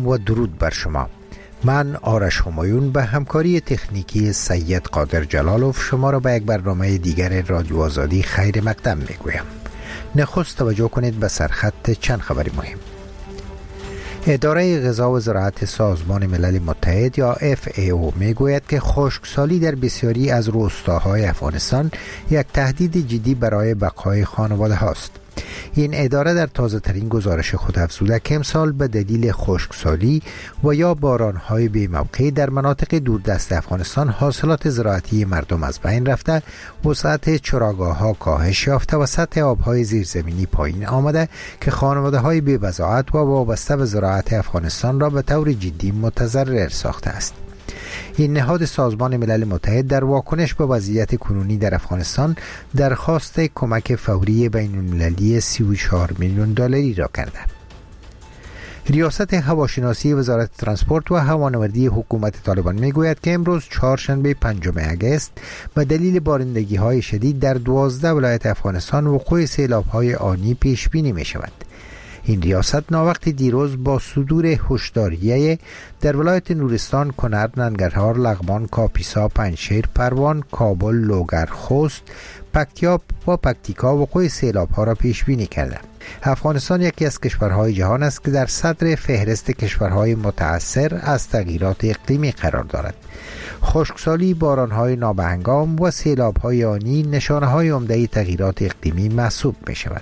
سلام و درود بر شما. من آرش همایون به همکاری تکنیکی سید قادر جلالوف شما را به یک برنامه دیگر رادیو آزادی خیر مقدم میگویم. نخست توجه کنید به سرخط چند خبری مهم. اداره غذا و زراعت سازمان ملل متحد یا FAO میگوید که خشکسالی در بسیاری از روستاهای افغانستان یک تهدید جدی برای بقای خانواده هاست. این اداره در تازه ترین گزارش خود افزوده که امسال به دلیل خشکسالی و یا بارانهای بی موقع در مناطق دوردست افغانستان حاصلات زراعتی مردم از بین رفته، وسعت چراگاه‌ها کاهش یافته و سطح آبهای زیرزمینی پایین آمده که خانواده‌های بی بضاعت و وابسته به زراعت افغانستان را به طور جدی متضرر ساخته است. این نهاد سازمان ملل متحد در واکنش به وضعیت کنونی در افغانستان درخواست کمک فوری بین المللی 34 میلیون دلاری را کرده. ریاست هواشناسی وزارت ترانسپورت و هوانوردی حکومت طالبان میگوید که امروز چهارشنبه 5 اگست به دلیل بارندگی‌های شدید در 12 ولایت افغانستان وقوع سیلاب‌های آنی پیش بینی می شود. این ریاست ناوقت دیروز با صدور هشداریه در ولایت نورستان، کنر، ننگرهار، لغمان، کاپیسا، پنجشیر، پروان، کابل، لوگر، خوست، پکتیا و پکتیکا وقوع سیلاب‌ها را پیش بینی کرده. افغانستان یکی از کشورهای جهان است که در صدر فهرست کشورهای متأثر از تغییرات اقلیمی قرار دارد. خشکسالی، بارانهای نابهنگام و سیلاب‌های آنی نشانه‌های عمده تغییرات اقلیمی محسوب می‌شود.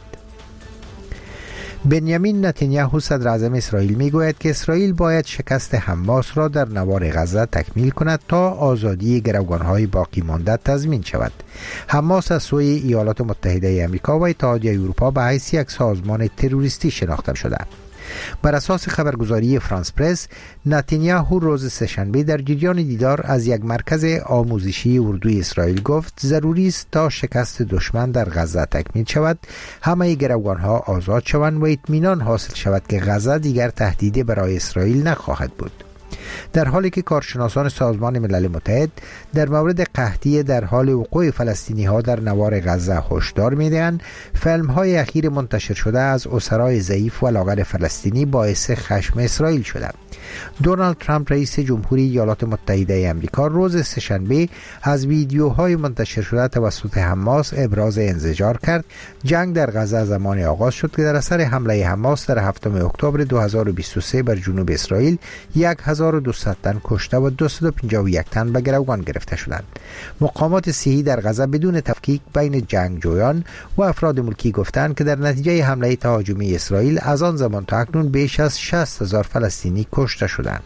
بنیامین نتانیاهو صدر اعظم اسرائیل میگوید که اسرائیل باید شکست حماس را در نوار غزه تکمیل کند تا آزادی گروگانهای باقی مانده تضمین شود. حماس از سوی ایالات متحده آمریکا و اتحادیه اروپا به حیث یک سازمان تروریستی شناخته شده. بر اساس خبرگزاری فرانس پرس، نتانیاهو روز سه‌شنبه در جریان دیدار از یک مرکز آموزشی اردوی اسرائیل گفت ضروری است تا شکست دشمن در غزه تکمیل شود، همه گروگانها آزاد شوند و اطمینان حاصل شود که غزه دیگر تهدیدی برای اسرائیل نخواهد بود. در حالی که کارشناسان سازمان ملل متحد در مورد قحطی در حال وقوع فلسطینی ها در نوار غزه هشدار می‌دهند، فیلم های اخیر منتشر شده از اسرای ضعیف و لاغر فلسطینی باعث خشم اسرائیل شده. دونالد ترامپ رئیس جمهوری ایالات متحده آمریکا روز سه‌شنبه از ویدیوهای منتشر شده توسط حماس ابراز انزجار کرد. جنگ در غزه زمان آغاز شد که در اثر حمله حماس در 7 اکتبر 2023 بر جنوب اسرائیل 1200 تن کشته و 251 تن به گروگان گرفته شدند. مقامات صحی در غزه بدون تفکیک بین جنگجویان و افراد ملکی گفتند که در نتیجه حمله تهاجمی اسرائیل از آن زمان تا اکنون بیش از 60,000 فلسطینی کشته شدند.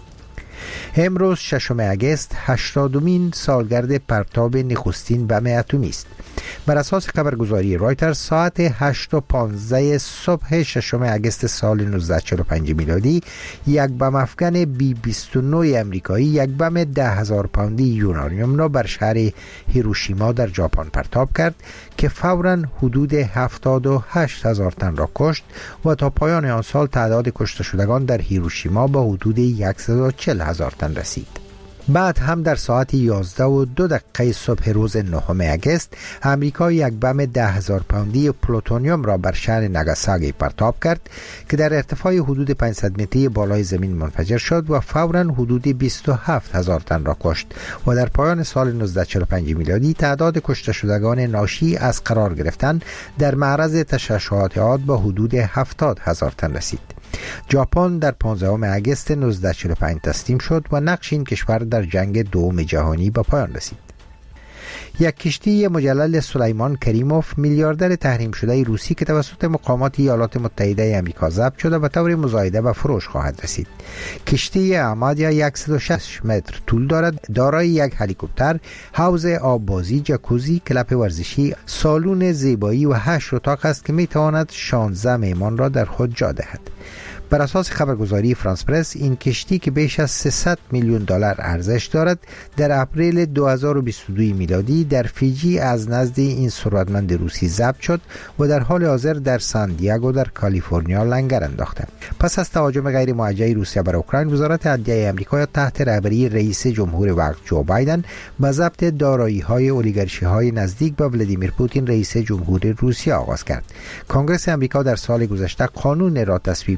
امروز 6 اگست 80مین سالگرد پرتاب نخستین بم اتمی است. بر اساس خبرگزاری رایترز ساعت 8:15 صبح 6 اگست سال 1945 میلادی یک بم افغان B-29 امریکایی یک بم 10,000 پوندی یورانیوم را بر شهر هیروشیما در ژاپن پرتاب کرد که فوراً حدود 78,000 تن را کشت و تا پایان آن سال تعداد کشته شدگان در هیروشیما به حدود 140,000 تن رسید. بعد هم در ساعت 11:02 صبح روز 9 اگست امریکا یک بم 10,000 پوندی پلوتونیوم را بر شهر ناگاساکی پرتاب کرد که در ارتفاع حدود 500 متری بالای زمین منفجر شد و فوراً حدود 27,000 تن را کشت و در پایان سال 1945 میلادی تعداد کشته شدگان ناشی از قرار گرفتن در معرض تشعشعات آب به حدود 70,000 تن رسید. ژاپن در 15 اگست 1945 تسلیم شد و نقش این کشور در جنگ دوم جهانی به پایان رسید. یک کشتی مجلل سلیمان کریموف، میلیاردر تحریم شده روسی که توسط مقامات ایالات متحده آمریکا ضبط شده به طور مزایده به فروش خواهد رسید. کشتی آمادیا 106 متر طول دارد، دارای یک هلیکوپتر، حوض آببازی، جکوزی، کلپ ورزشی، سالن زیبایی و 8 اتاق است که میتواند 16 مهمان را در خود جا دهد. بر اساس خبرگزاری فرانس پرس، این کشتی که بیش از 300 میلیون دلار ارزش دارد در اپریل 2022 میلادی در فیجی از نزد این ثروتمند روسی ضبط شد و در حال حاضر در سان دیگو در کالیفرنیا لنگر انداخته. پس از تهاجم غیر موجه روسیه بر اوکراین، وزارت عدلیه آمریکا تحت رهبری رئیس جمهور وقت جو بایدن به ضبط دارایی‌های اولیگارشی‌های نزدیک به ولادیمیر پوتین رئیس جمهور روسیه آغاز کرد. کنگره آمریکا در سال گذشته قانون را تصویب کرد که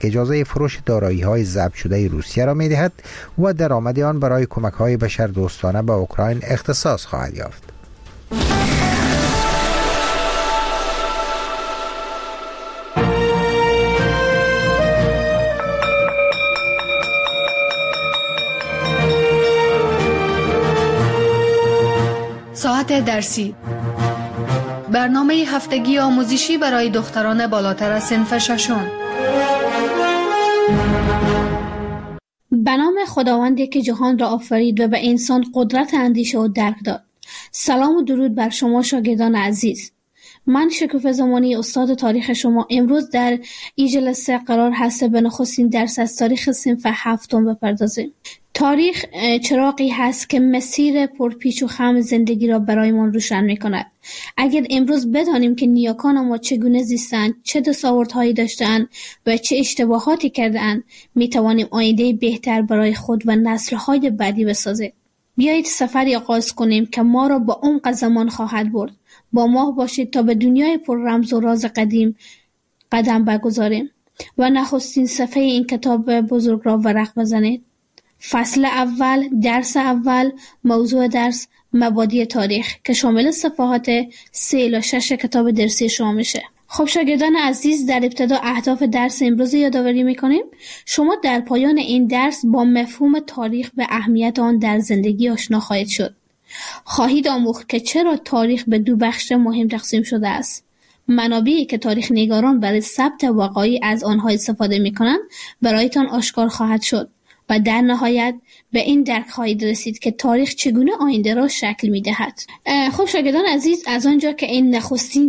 اجازه فروش دارایی‌های ضبط شده روسیه را می‌دهد و درآمد آن برای کمک‌های بشردوستانه به اوکراین اختصاص خواهد یافت. ساعت درسی، برنامه هفتگی آموزشی برای دختران بالاتر از صنف ششم. به نام خداوندی که جهان را آفرید و به انسان قدرت اندیشه و درک داد. سلام و درود بر شما شاگردان عزیز. من شکوفه زمانی استاد تاریخ شما امروز در این جلسه قرار هست به نخستین درس از تاریخ صنف هفتم بپردازیم. تاریخ چراغی هست که مسیر پرپیچ و خم زندگی را برایمان روشن می‌کند. اگر امروز بدانیم که نیاکان ما چگونه زیستند، چه دستاوردهایی داشتند و چه اشتباهاتی کردند، می‌توانیم آینده بهتر برای خود و نسل‌های بعدی بسازیم. بیایید سفری آغاز کنیم که ما را با عمق زمان خواهد برد. با ما باشید تا به دنیای پر رمز و راز قدیم قدم بگذاریم و نخستین صفحه این کتاب بزرگ را ورق بزنید. فصل اول، درس اول، موضوع درس مبادی تاریخ که شامل صفحات 3 الی 6 کتاب درسی شما میشه. خب شاگردان عزیز، در ابتدا اهداف درس امروز یادآوری میکنیم. شما در پایان این درس با مفهوم تاریخ و اهمیت آن در زندگی آشنا خواهید شد. خواهید آموخت که چرا تاریخ به 2 بخش مهم تقسیم شده است. منابعی که تاریخ نگاران برای ثبت وقایع از آنها استفاده میکنند برایتان آشکار خواهد شد و در نهایت به این درک خواهید رسید که تاریخ چگونه آینده را شکل می‌دهد. خب شاگردان عزیز، از آنجا که این نخستین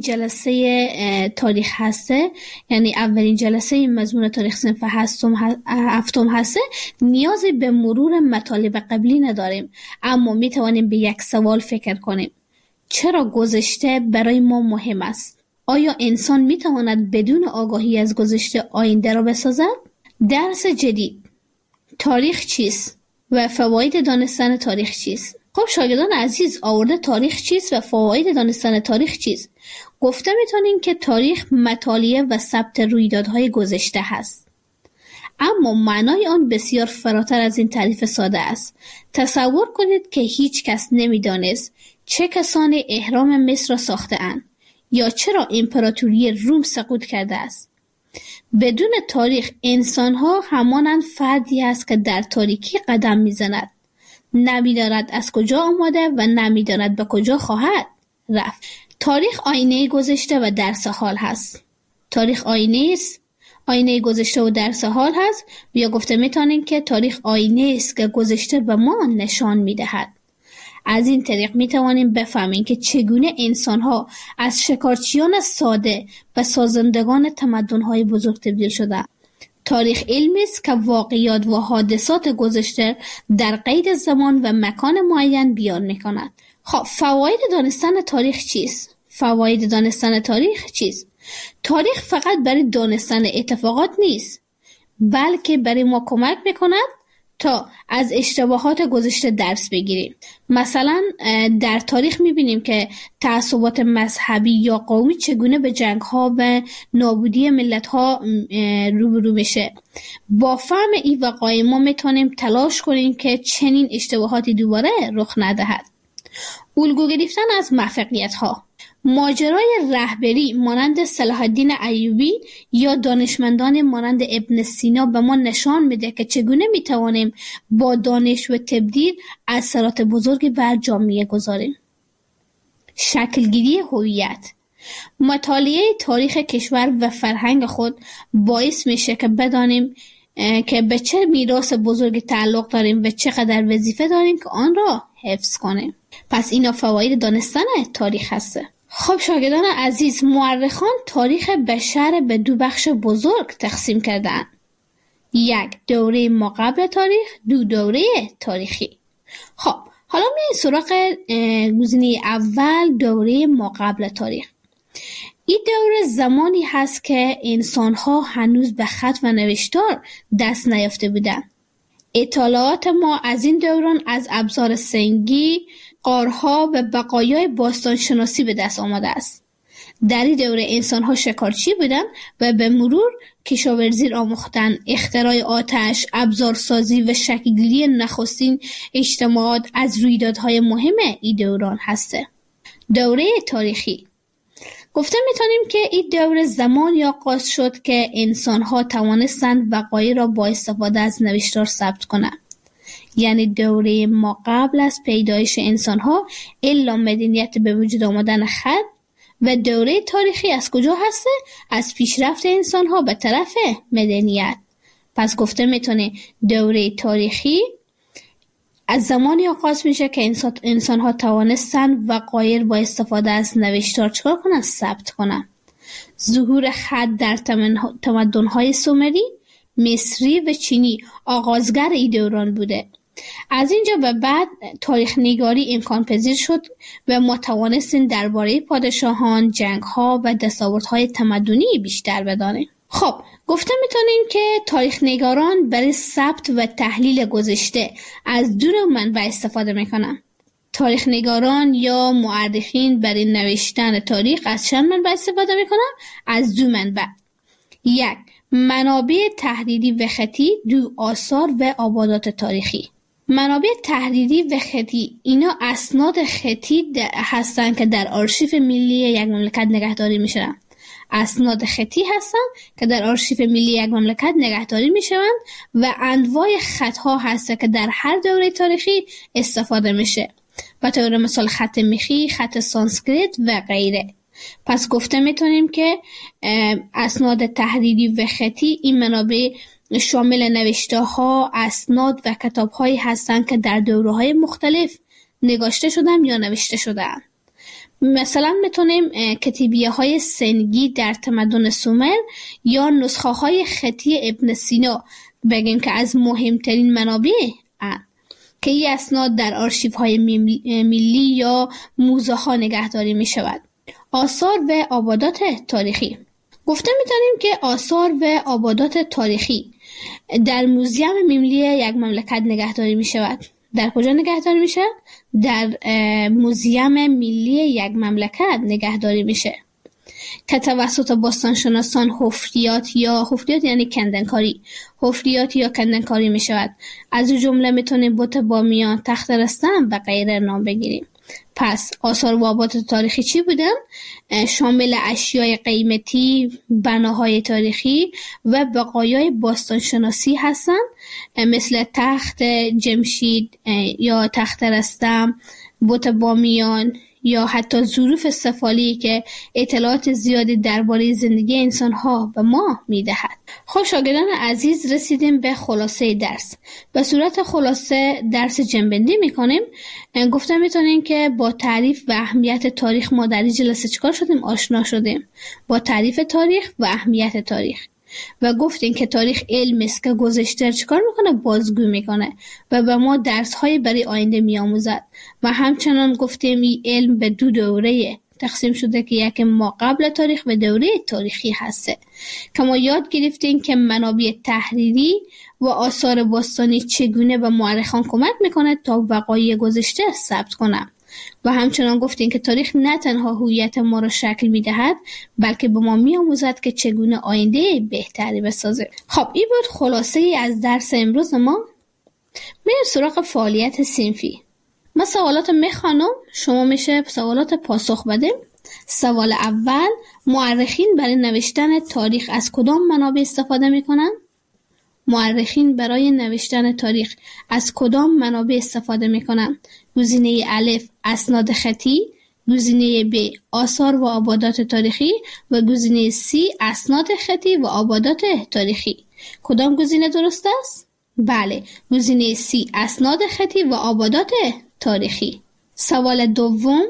جلسه تاریخ هسته، یعنی اولین جلسه مضمون تاریخ صنف هفتم هسته، نیازی به مرور مطالب قبلی نداریم، اما می‌توانیم به یک سوال فکر کنیم: چرا گذشته برای ما مهم است؟ آیا انسان می‌تواند بدون آگاهی از گذشته آینده را بسازد؟ درس جدید: تاریخ چیست و فواید دانستن تاریخ چیست؟ خب شاگردان عزیز، آورده تاریخ چیست و فواید دانستن تاریخ چیست؟ گفته میتونیم که تاریخ مطالعه و ثبت رویدادهای گذشته هست، اما معنای آن بسیار فراتر از این تعریف ساده است. تصور کنید که هیچ کس نمیدانست چه کسانی اهرام مصر را ساخته اند یا چرا امپراتوری روم سقوط کرده است. بدون تاریخ انسان‌ها همانند فردی است که در تاریکی قدم می‌زند، نمی‌داند از کجا آمده و نمی‌داند به کجا خواهد رفت. تاریخ آینه گذشته و درس حال هست. تاریخ آینه گذشته و درس حال هست، یا گفته می‌توانیم که تاریخ آینه است که گذشته به ما نشان می‌دهد. از این طریق می توانیم بفهمیم که چگونه انسان‌ها از شکارچیان ساده به سازندگان تمدن‌های بزرگ تبدیل شدند. تاریخ علمی است که واقعیات و حادثات گذشته در قید زمان و مکان معین بیان می‌کند. خب فواید دانستن تاریخ چیست؟ فواید دانستن تاریخ چیست؟ تاریخ فقط برای دانستن اتفاقات نیست، بلکه برای ما کمک می‌کند تا از اشتباهات گذشته درس بگیریم. مثلا در تاریخ می‌بینیم که تعصبات مذهبی یا قومی چگونه به جنگ‌ها و نابودی ملت‌ها روبرو میشه. با فهم این وقایع ما میتونیم تلاش کنیم که چنین اشتباهاتی دوباره رخ ندهد. الگو گرفتن از موفقیت‌ها. ماجرای رهبری مانند صلاح الدین ایوبی یا دانشمندان مانند ابن سینا به ما نشان میده که چگونه میتوانیم با دانش و تبدیل اثرات بزرگی بر جامعه گذاریم. شکلگیری هویت. مطالعه تاریخ کشور و فرهنگ خود باعث میشه که بدانیم که به چه میراث بزرگی تعلق داریم و چقدر وظیفه داریم که آن را حفظ کنیم. پس اینا فواید دانستن تاریخ هسته. خب شاگردان عزیز، مورخان تاریخ بشر به 2 بخش بزرگ تقسیم کردند: 1 دوره ماقبل تاریخ، 2 دوره تاریخی. خب حالا میایم سراغ گزینه اول، دوره ماقبل تاریخ. این دوره زمانی هست که انسان‌ها هنوز به خط و نوشتار دست نیافته بودند. اطلاعات ما از این دوران از ابزار سنگی، غارها و بقایای باستانشناسی به دست آمده است. در این دوره انسان‌ها شکارچی بودند و به مرور کشاورزی را آموختند. اختراع آتش، ابزارسازی و شکل‌گیری نخستین اجتماعات از رویدادهای مهم این دوران هسته. دوره تاریخی گفته میتونیم که این دوره زمانی آغاز شد که انسان‌ها توانستند وقایع را با استفاده از نوشتار ثبت کنند. یعنی دوره ما قبل از پیدایش انسان‌ها الا مدنیت به وجود آمدن خط. و دوره تاریخی از کجا هسته؟ از پیشرفت انسان‌ها به طرف مدنیت. پس گفته میتونه دوره تاریخی از زمانی آغاز میشه که انسان‌ها توانستن وقایع با استفاده از نوشتار چکار کنن؟ ثبت کنن. ظهور خط در تمدن‌های سومری، مصری و چینی آغازگر این دوران بوده. از اینجا به بعد تاریخ نگاری امکان پذیر شد و ما توانستیم درباره پادشاهان، جنگ‌ها و دستاوردهای تمدنی بیشتر بدانیم. خب گفته میتونیم که تاریخ نگاران برای ثبت و تحلیل گذشته از دو نوع منبع استفاده میکنن. تاریخ نگاران یا مورخین برای نوشتن تاریخ از چند منبع استفاده میکنن؟ از دو منبع. یک، منابع تحریری و خطی. دو، آثار و آبادات تاریخی. منابع تحریری و خطی اینا اسناد خطی هستن که در آرشیو ملی یک مملکت نگهداری میشن. اسناد خطی هستن که در آرشیو ملی یک مملکت نگهداری میشوند و انواع خطها هست که در هر دوره تاریخی استفاده میشه. به طور مثال خط میخی، خط سانسکریت و غیره. پس گفته میتونیم که اسناد تحریری و خطی این منابع شامل نوشته ها، اسناد و کتاب هایی هستند که در دوره های مختلف نگاشته شدن یا نوشته شدن. مثلا میتونیم کتیبیه های سنگی در تمدن سومر یا نسخه های خطی ابن سینا بگیم که از مهمترین منابع که این اسناد در آرشیف های ملی یا موزه ها نگهداری می شود. آثار و آبادات تاریخی. گفته میتونیم که آثار و آبادات تاریخی در موزیم ملی یک مملکت نگهداری می شود. در کجا نگهداری میشه؟ در موزیم ملی یک مملکت نگهداری میشه که توسط باستانشناسان حفریات یعنی کندنکاری، حفریات یا کندنکاری میشود. از او جمله میتونیم بت بامیان، تخت رستم و غیره نام بگیریم. پس آثار و آبادات تاریخی چی بودن؟ شامل اشیای قیمتی، بناهای تاریخی و بقایای باستانشناسی هستند، مثل تخت جمشید یا تخت رستم، بت بامیان یا حتی ظروف سفالی که اطلاعات زیادی درباره زندگی انسان‌ها به ما می‌دهد. خب شاگردان عزیز، رسیدیم به خلاصه درس. به صورت خلاصه درس جنبندی می‌کنیم. گفتم می‌تونیم که با تعریف و اهمیت تاریخ ما در این جلسه چیکار شدیم؟ آشنا شدیم با تعریف تاریخ و اهمیت تاریخ. و گفتیم که تاریخ علم است که گذشته چیکار میکنه؟ بازگو میکنه و به ما درس‌های برای آینده میآموزد. و همچنان گفتیم این علم به دو دوره تقسیم شده که یک ما قبل تاریخ و دوره تاریخی هسته که ما یاد گرفتیم که منابع تحریری و آثار باستانی چگونه به مورخان کمک میکنه تا وقایع گذشته ثبت کنه. و همچنان گفتیم که تاریخ نه تنها هویت ما را شکل میدهد بلکه به ما میآموزد که چگونه آینده بهتری بسازه. خب این بود خلاصه ای از درس امروز ما. میریم سراغ فعالیت صنفی. ما سوالات میخوانم، شما میشه سوالات پاسخ بدیم. سوال اول، مورخین برای نوشتن تاریخ از کدام منابع استفاده میکنن؟ مورخین برای نوشتن تاریخ از کدام منابع استفاده میکنن؟ گزینه الف اسناد خطی، گزینه ب آثار و آبادات تاریخی و گزینه سی اسناد خطی و آبادات تاریخی. کدام گزینه درست است؟ بله، گزینه سی اسناد خطی و آبادات تاریخی. سوال دوم،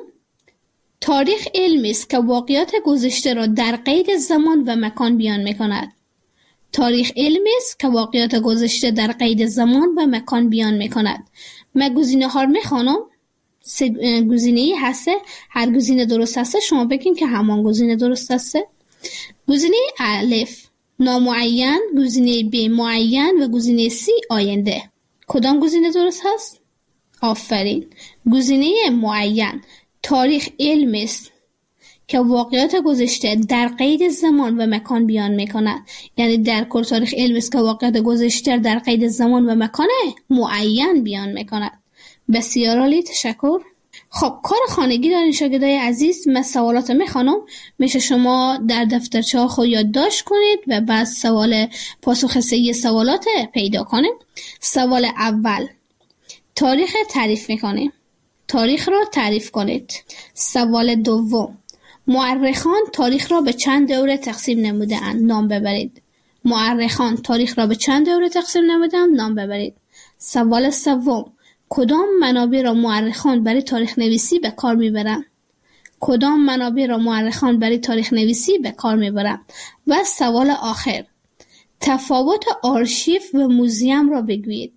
تاریخ علمی است که واقعیات گذشته را در قید زمان و مکان بیان میکند. تاریخ علمی است که واقعیات گذشته در قید زمان و مکان بیان میکند. من گزینه ها رو میخوانم. سه گزینه هسته، هر گزینه درست هسته شما بگین که همان گزینه درست هسته. گزینه الف نامعین، گزینه ب معین و گزینه سی آینده. کدام گزینه درست هست؟ آفرین، گزینه معین. تاریخ علمی است که واقعیات گذشته در قید زمان و مکان بیان میکند. یعنی در کور تاریخ علم است که واقعیات گذشته در قید زمان و مکان معین بیان میکند. بسیار عالی، تشکر. خب کار خانگی دارین شاگردای عزیز. من سوالات میخوانم، میشه شما در دفترچه ها خود یادداشت کنید و بعد پاسخ صحیح سوالات پیدا کنید. سوال اول، تاریخ تعریف میکنیم. تاریخ را تعریف کنید. سوال دوم، مورخان تاریخ را به چند دوره تقسیم نموده‌اند؟ نام ببرید. مورخان تاریخ را به چند دوره تقسیم نموده‌اند؟ نام ببرید. سوال سوم، کدام منابع را مورخان برای تاریخ نویسی به کار میبرند؟ کدام منابع را مورخان برای تاریخ نویسی به کار میبرند؟ و سوال آخر، تفاوت آرشیو و موزیم را بگویید.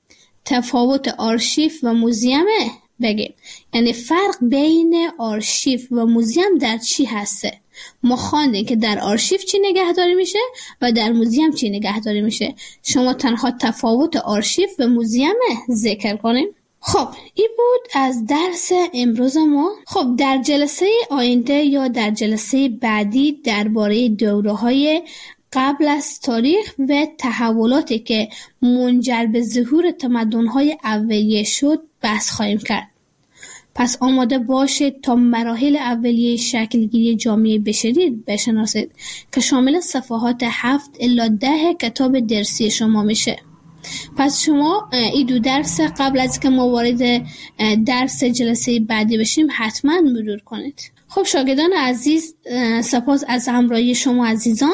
تفاوت آرشیو و موزیم بگیم، یعنی فرق بین آرشیو و موزیم در چی هسته؟ ما خواندیم که در آرشیو چی نگهداری میشه و در موزیم چی نگهداری میشه. شما تنها تفاوت آرشیو و موزیم ذکر کنیم. خب این بود از درس امروز ما. خب در جلسه آینده یا در جلسه بعدی درباره دوره‌های قبل از تاریخ و تحولاتی که منجر به ظهور تمدن‌های اولیه شد بحث خواهیم کرد. پس آماده باشید تا مراحل اولیه شکلگیری جامعه بشری بشناسید که شامل صفحات 7 الی 10 کتاب درسی شما میشه. پس شما این دو درس قبل از که ما وارد درس جلسه بعدی بشیم حتما مرور کنید. خب شاگردان عزیز، سپاس از همراهی شما عزیزان.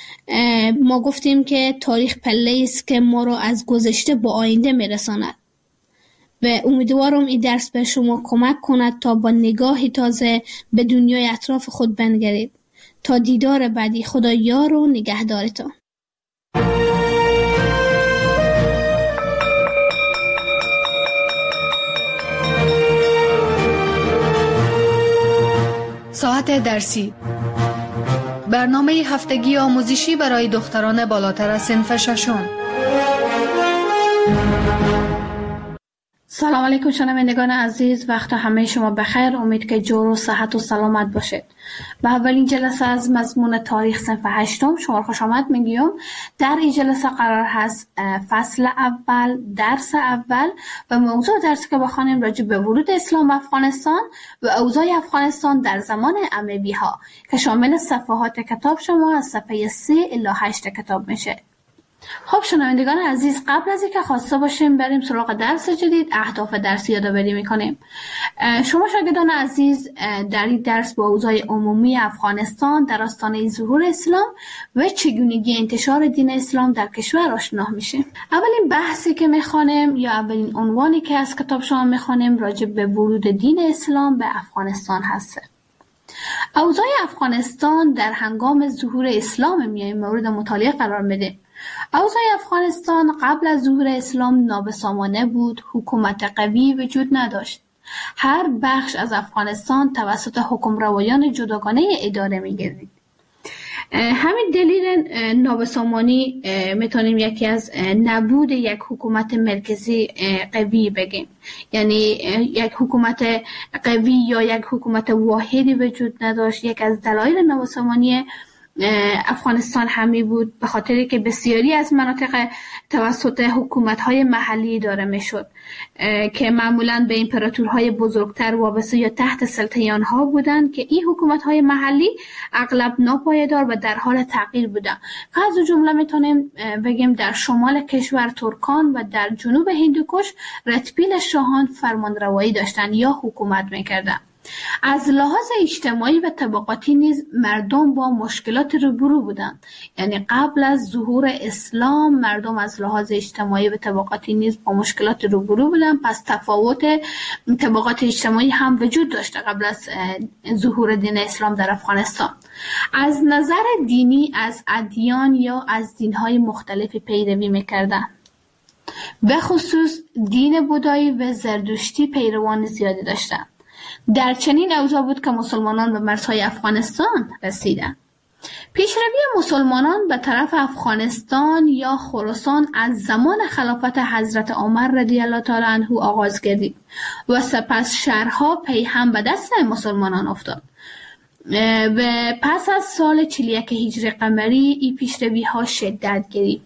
ما گفتیم که تاریخ پله است که ما را از گذشته به آینده میرساند و امیدوارم این درس به شما کمک کند تا با نگاهی تازه به دنیای اطراف خود بنگرید. تا دیدار بعدی، خدا یار و نگهدارتان. ساعت درسی، برنامه هفتگی آموزشی برای دختران بالاتر از صنف ششم. سلام علیکم شنوندگان عزیز، وقت همه شما بخیر. امید که جور و صحت و سلامت باشید. به اولین جلسه از مضمون تاریخ صنف 8 شما خوش آمد میگیم. در این جلسه قرار هست فصل اول، درس اول و موضوع درسی که بخوانیم راجع به ورود اسلام به افغانستان و اوضاع افغانستان در زمان اموی ها که شامل صفحات کتاب شما از صفحه 3 الی 8 کتاب میشه. خب شنوندگان عزیز، قبل از اینکه خواسته باشیم بریم سراغ درس جدید، اهداف درسی یادآوری میکنیم. شما شاگردان عزیز در این درس با اوضاع عمومی افغانستان در آستانه ظهور اسلام و چگونگی انتشار دین اسلام در کشور آشنا میشیم. اولین بحثی که میخوانیم یا اولین عنوانی که از کتاب شما میخوانیم راجع به ورود دین اسلام به افغانستان هست. اوضاع افغانستان در هنگام ظهور اسلام میایم مورد مطالعه قرار میدیم. اوضاع افغانستان قبل از ظهور اسلام نابسامانه بود، حکومت قوی وجود نداشت. هر بخش از افغانستان توسط حکمروایان جداگانه اداره می‌گردید. همین دلیل نابسامانی میتونیم یکی از نبود یک حکومت مرکزی قوی بگیم. یعنی یک حکومت قوی یا یک حکومت واحدی وجود نداشت. یک از دلایل نابسامانی افغانستان همی بود به خاطری که بسیاری از مناطق توسط حکومت‌های محلی اداره می‌شد که معمولاً به امپراتورهای بزرگتر وابسته یا تحت سلطه آنها بودند که این حکومت‌های محلی اغلب ناپایدار و در حال تغییر بودند. از جمله میتونیم بگیم در شمال کشور ترکان و در جنوب هندوکش رتبیل شاهان فرمانروایی داشتند یا حکومت می‌کردند. از لحاظ اجتماعی و طبقاتی نیز مردم با مشکلات روبرو بودند. یعنی قبل از ظهور اسلام مردم از لحاظ اجتماعی و طبقاتی نیز با مشکلات روبرو بودند. پس تفاوت طبقات اجتماعی هم وجود داشته قبل از ظهور دین اسلام در افغانستان. از نظر دینی از ادیان یا از دین‌های مختلفی پیروی می‌کردند. به خصوص دین بودایی و زرتشتی پیروان زیادی داشتند. در چنین اوضاع بود که مسلمانان به مرزهای افغانستان رسیدند. پیشروی مسلمانان به طرف افغانستان یا خراسان از زمان خلافت حضرت عمر رضی الله تعالی عنه آغاز گردید و سپس شهرها پی هم به دست مسلمانان افتاد. و پس از سال 41 هجری قمری این پیشروی ها شدت گرفت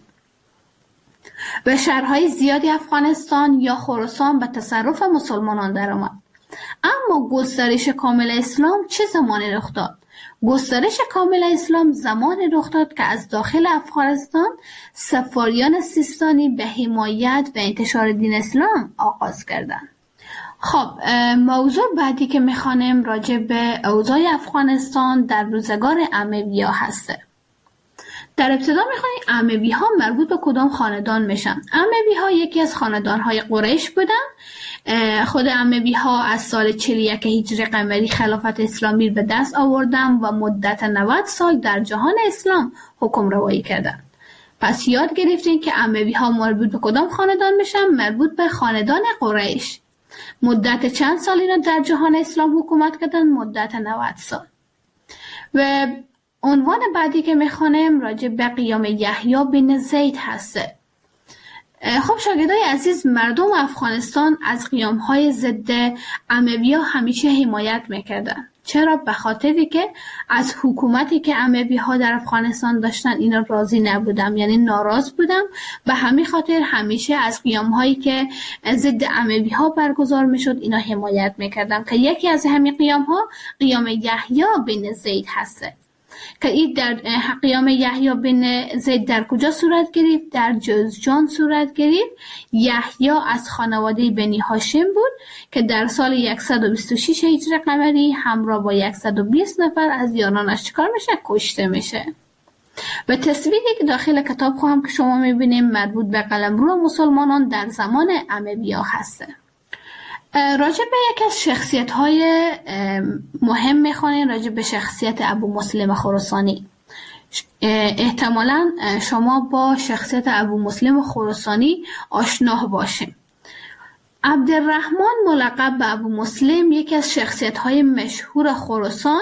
و شهرهای زیادی افغانستان یا خراسان به تصرف مسلمانان درآمد. اما گسترش کامل اسلام چه زمانی رخ داد؟ گسترش کامل اسلام زمانی رخ داد که از داخل افغانستان سفاریان سیستانی به حمایت و انتشار دین اسلام آغاز کردند. خب موضوع بعدی که میخوانیم راجع به اوضاع افغانستان در روزگار اموی‌ها هسته. در ابتدا میخوانیم اموی‌ها مربوط به کدام خاندان میشن؟ اموی‌ها یکی از خاندان‌های قریش بودن. خود اموی‌ها از سال 41 هجری قمری خلافت اسلامی به دست آوردن و مدت 90 سال در جهان اسلام حکم روایی کردند. پس یاد گرفتین که اموی‌ها مربوط به کدام خاندان میشن؟ مربوط به خاندان قریش. مدت چند سال اینا در جهان اسلام حکومت کردن؟ مدت 90 سال. و عنوان بعدی که میخوانیم راجع به قیام یحیی بن زید هسته. خب شاگردای عزیز، مردم افغانستان از قیام‌های ضد اموی‌ها همیشه حمایت میکردن. چرا؟ به خاطری که از حکومتی که اموی‌ها در افغانستان داشتن اینا راضی نبودن، یعنی ناراض بودن. به همین خاطر همیشه از قیام‌هایی که ضد اموی‌ها برگزار میشد اینا حمایت میکردن که یکی از همین قیام‌ها قیام یحیی بن زید هسته که این در قیام یحیی بن زید در کجا صورت گرفت؟ در جوزجان صورت گرفت. یحیی از خانواده بنی هاشم بود که در سال 126 هجری قمری همراه با 120 نفر از یارانش چیکار میشه؟ کشته میشه. و تصویری که داخل کتاب خواهم که شما میبینیم مربوط به قلمرو مسلمانان در زمان اموی‌ها هسته. راجع به یک از شخصیت‌های مهم می‌خوانیم، راجع به شخصیت ابو مسلم خراسانی. احتمالاً شما با شخصیت ابو مسلم خراسانی آشنا باشیم. عبدالرحمن ملقب به ابو مسلم یکی از شخصیت‌های مشهور خراسان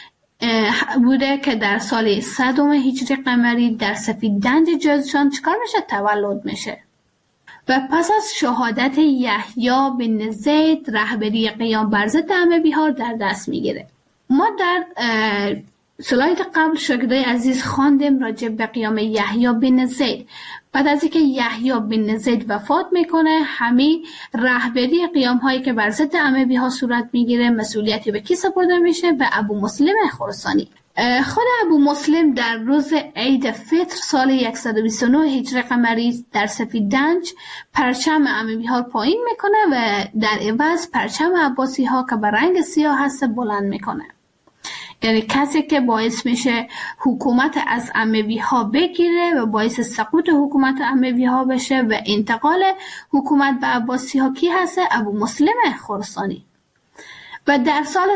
بوده که در سال 100 هجری قمری در سفیددنج جوزجان چیکار میشه؟ تولد میشه. و پس از شهادت یحیی بن زید رهبری قیام بر ضد اموی‌ها در دست میگیره. ما در سلاید قبل شاگردای عزیز خواندیم راجع به قیام یحیی بن زید. بعد از اینکه یحیی بن زید وفات میکنه، همین رهبری قیام هایی که بر ضد اموی‌ها صورت میگیره مسئولیتی به کی سپرده میشه؟ به ابو مسلم خراسانی. خود ابو مسلم در روز عید فطر سال 129 هجری قمری در سفیددنج پرچم اموی‌ها پایین میکنه و در عوض پرچم عباسی ها که به رنگ سیاه هست بلند میکنه. یعنی کسی که باعث میشه حکومت از اموی‌ها بگیره و باعث سقوط حکومت اموی‌ها بشه و انتقال حکومت به عباسی ها کی هست؟ ابو مسلم خراسانی. و در سال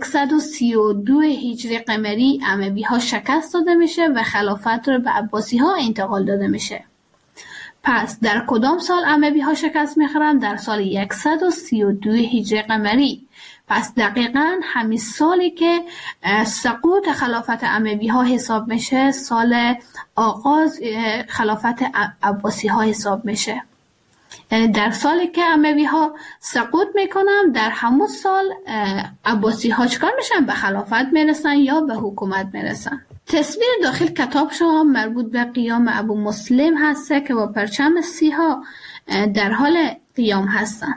132 هجری قمری اموی‌ها شکست داده میشه و خلافت رو به عباسی ها انتقال داده میشه. پس در کدام سال اموی‌ها شکست میخورن؟ در سال 132 هجری قمری. پس دقیقاً همین سالی که سقوط خلافت اموی‌ها حساب میشه، سال آغاز خلافت عباسی ها حساب میشه. یعنی در سالی که اموی‌ها سقوط میکنن در همون سال عباسی ها چکار میشن؟ به خلافت میرسن یا به حکومت میرسن. تصویر داخل کتاب شما مربوط به قیام ابو مسلم هسته که با پرچم سیاه در حال قیام هستن.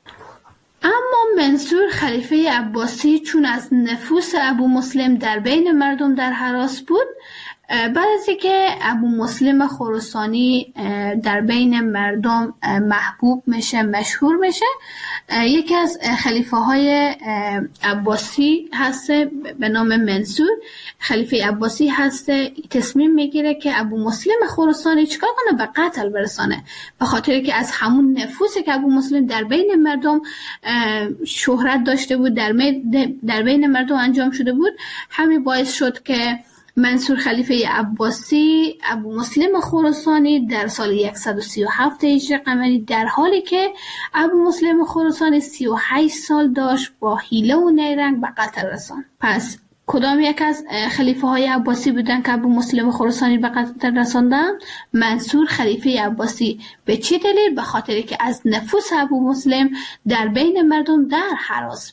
اما منصور خلیفه عباسی چون از نفوس ابو مسلم در بین مردم در هراس بود، بعد از اینکه ابو مسلم خراسانی در بین مردم محبوب میشه، مشهور میشه، یکی از خلیفه های عباسی هست به نام منصور خلیفه عباسی هست، تصمیم میگیره که ابو مسلم خراسانی چیکار کنه؟ به قتل برسانه. به خاطر که از همون نفوسی که ابو مسلم در بین مردم شهرت داشته بود، در بین مردم انجام شده بود، همین باعث شد که منصور خلیفه عباسی ابو مسلم خراسانی در سال 137 هجری قمری در حالی که ابو مسلم خراسانی 38 سال داشت با حیله و نیرنگ به قتل رساند. پس کدام یک از خلیفه های عباسی بودن که ابو مسلم خراسانی به قتل رساندن؟ منصور خلیفه عباسی. به چه دلیل؟ به خاطری که از نفوس ابو مسلم در بین مردم در هراس بود.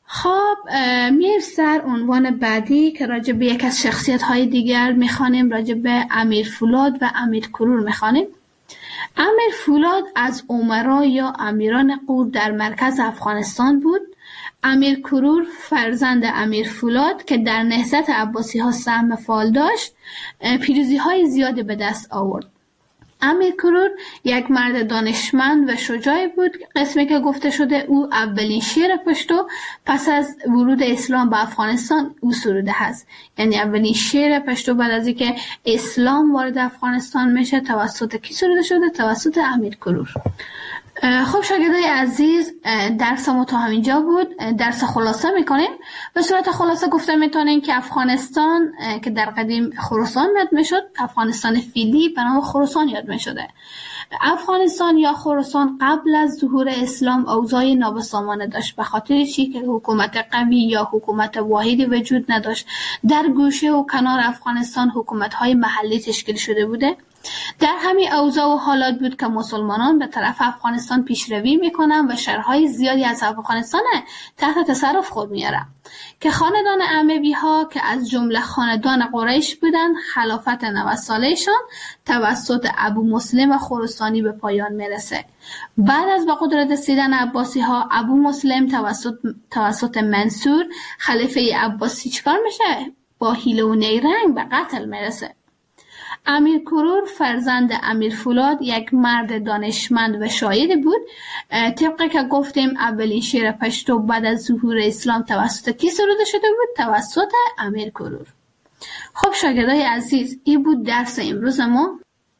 خب میرسر عنوان بعدی که راجع به یک از شخصیت های دیگر میخوانیم، راجع به امیر فولاد و امیر کرور میخوانیم. امیر فولاد از امرا یا امیران غور در مرکز افغانستان بود. امیر کرور فرزند امیر فولاد که در نهضت عباسی ها سهم فعال داشت، پیروزی های زیادی به دست آورد. امیر کرور یک مرد دانشمند و شجاعی بود. قسمی که گفته شده او اولین شعر پشتو پس از ورود اسلام به افغانستان او سروده هست. یعنی اولین شعر پشتو بعد از اینکه اسلام وارد افغانستان میشه توسط کی سروده شده؟ توسط امیر کرور. خب شاگردای عزیز، درس ما تا همینجا بود. درس خلاصه میکنیم. به صورت خلاصه گفته میتونیم که افغانستان که در قدیم خراسان یاد میشد، افغانستان فعلی به نام خراسان یاد میشده. افغانستان یا خراسان قبل از ظهور اسلام اوضاع نابسامانه داشت، به خاطر چی که حکومت قوی یا حکومت واحدی وجود نداشت. در گوشه و کنار افغانستان حکومت‌های محلی تشکیل شده بوده. در همین اوضاع و حالات بود که مسلمانان به طرف افغانستان پیشروی میکنن و شهرهای زیادی از افغانستان تحت تصرف خود میارن که خاندان اموی ها که از جمله خاندان قریش بودن، خلافت 90 سالهشان توسط ابو مسلم خراسانی به پایان میرسه. بعد از به قدرت رسیدن عباسی ها، ابو مسلم توسط منصور خلیفه عباسی چیکار میشه؟ با حیله و نیرنگ به قتل میرسه. امیر کرور فرزند امیر فولاد یک مرد دانشمند و شاعری بود. طبق که گفتیم اولین شعر پشتو بعد از ظهور اسلام توسط کی سروده شده بود؟ توسط امیر کرور. خب شاگردای عزیز، این بود درس امروز ما.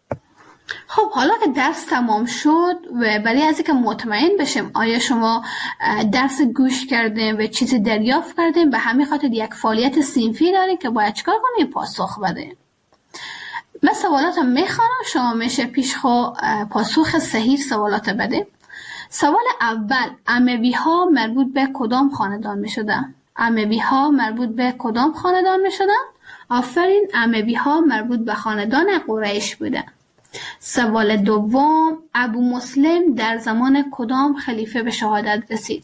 خب حالا که درس تمام شد و برای از اینکه مطمئن بشیم آیا شما درس گوش کردیم و چیزی دریافت کردیم، به همین خاطر یک فعالیت صنفی داریم که باید چیکار کنیم؟ پاسخ بدیم. من سوالاتم میخوانم، شما میشه پیشخو پاسخ صحیح سوالات بده. سوال اول، اموی ها مربوط به کدام خاندان میشدن؟ اموی ها مربوط به کدام خاندان میشدن؟ آفرین، اموی ها مربوط به خاندان قریش بودن. سوال دوم، ابو مسلم در زمان کدام خلیفه به شهادت رسید؟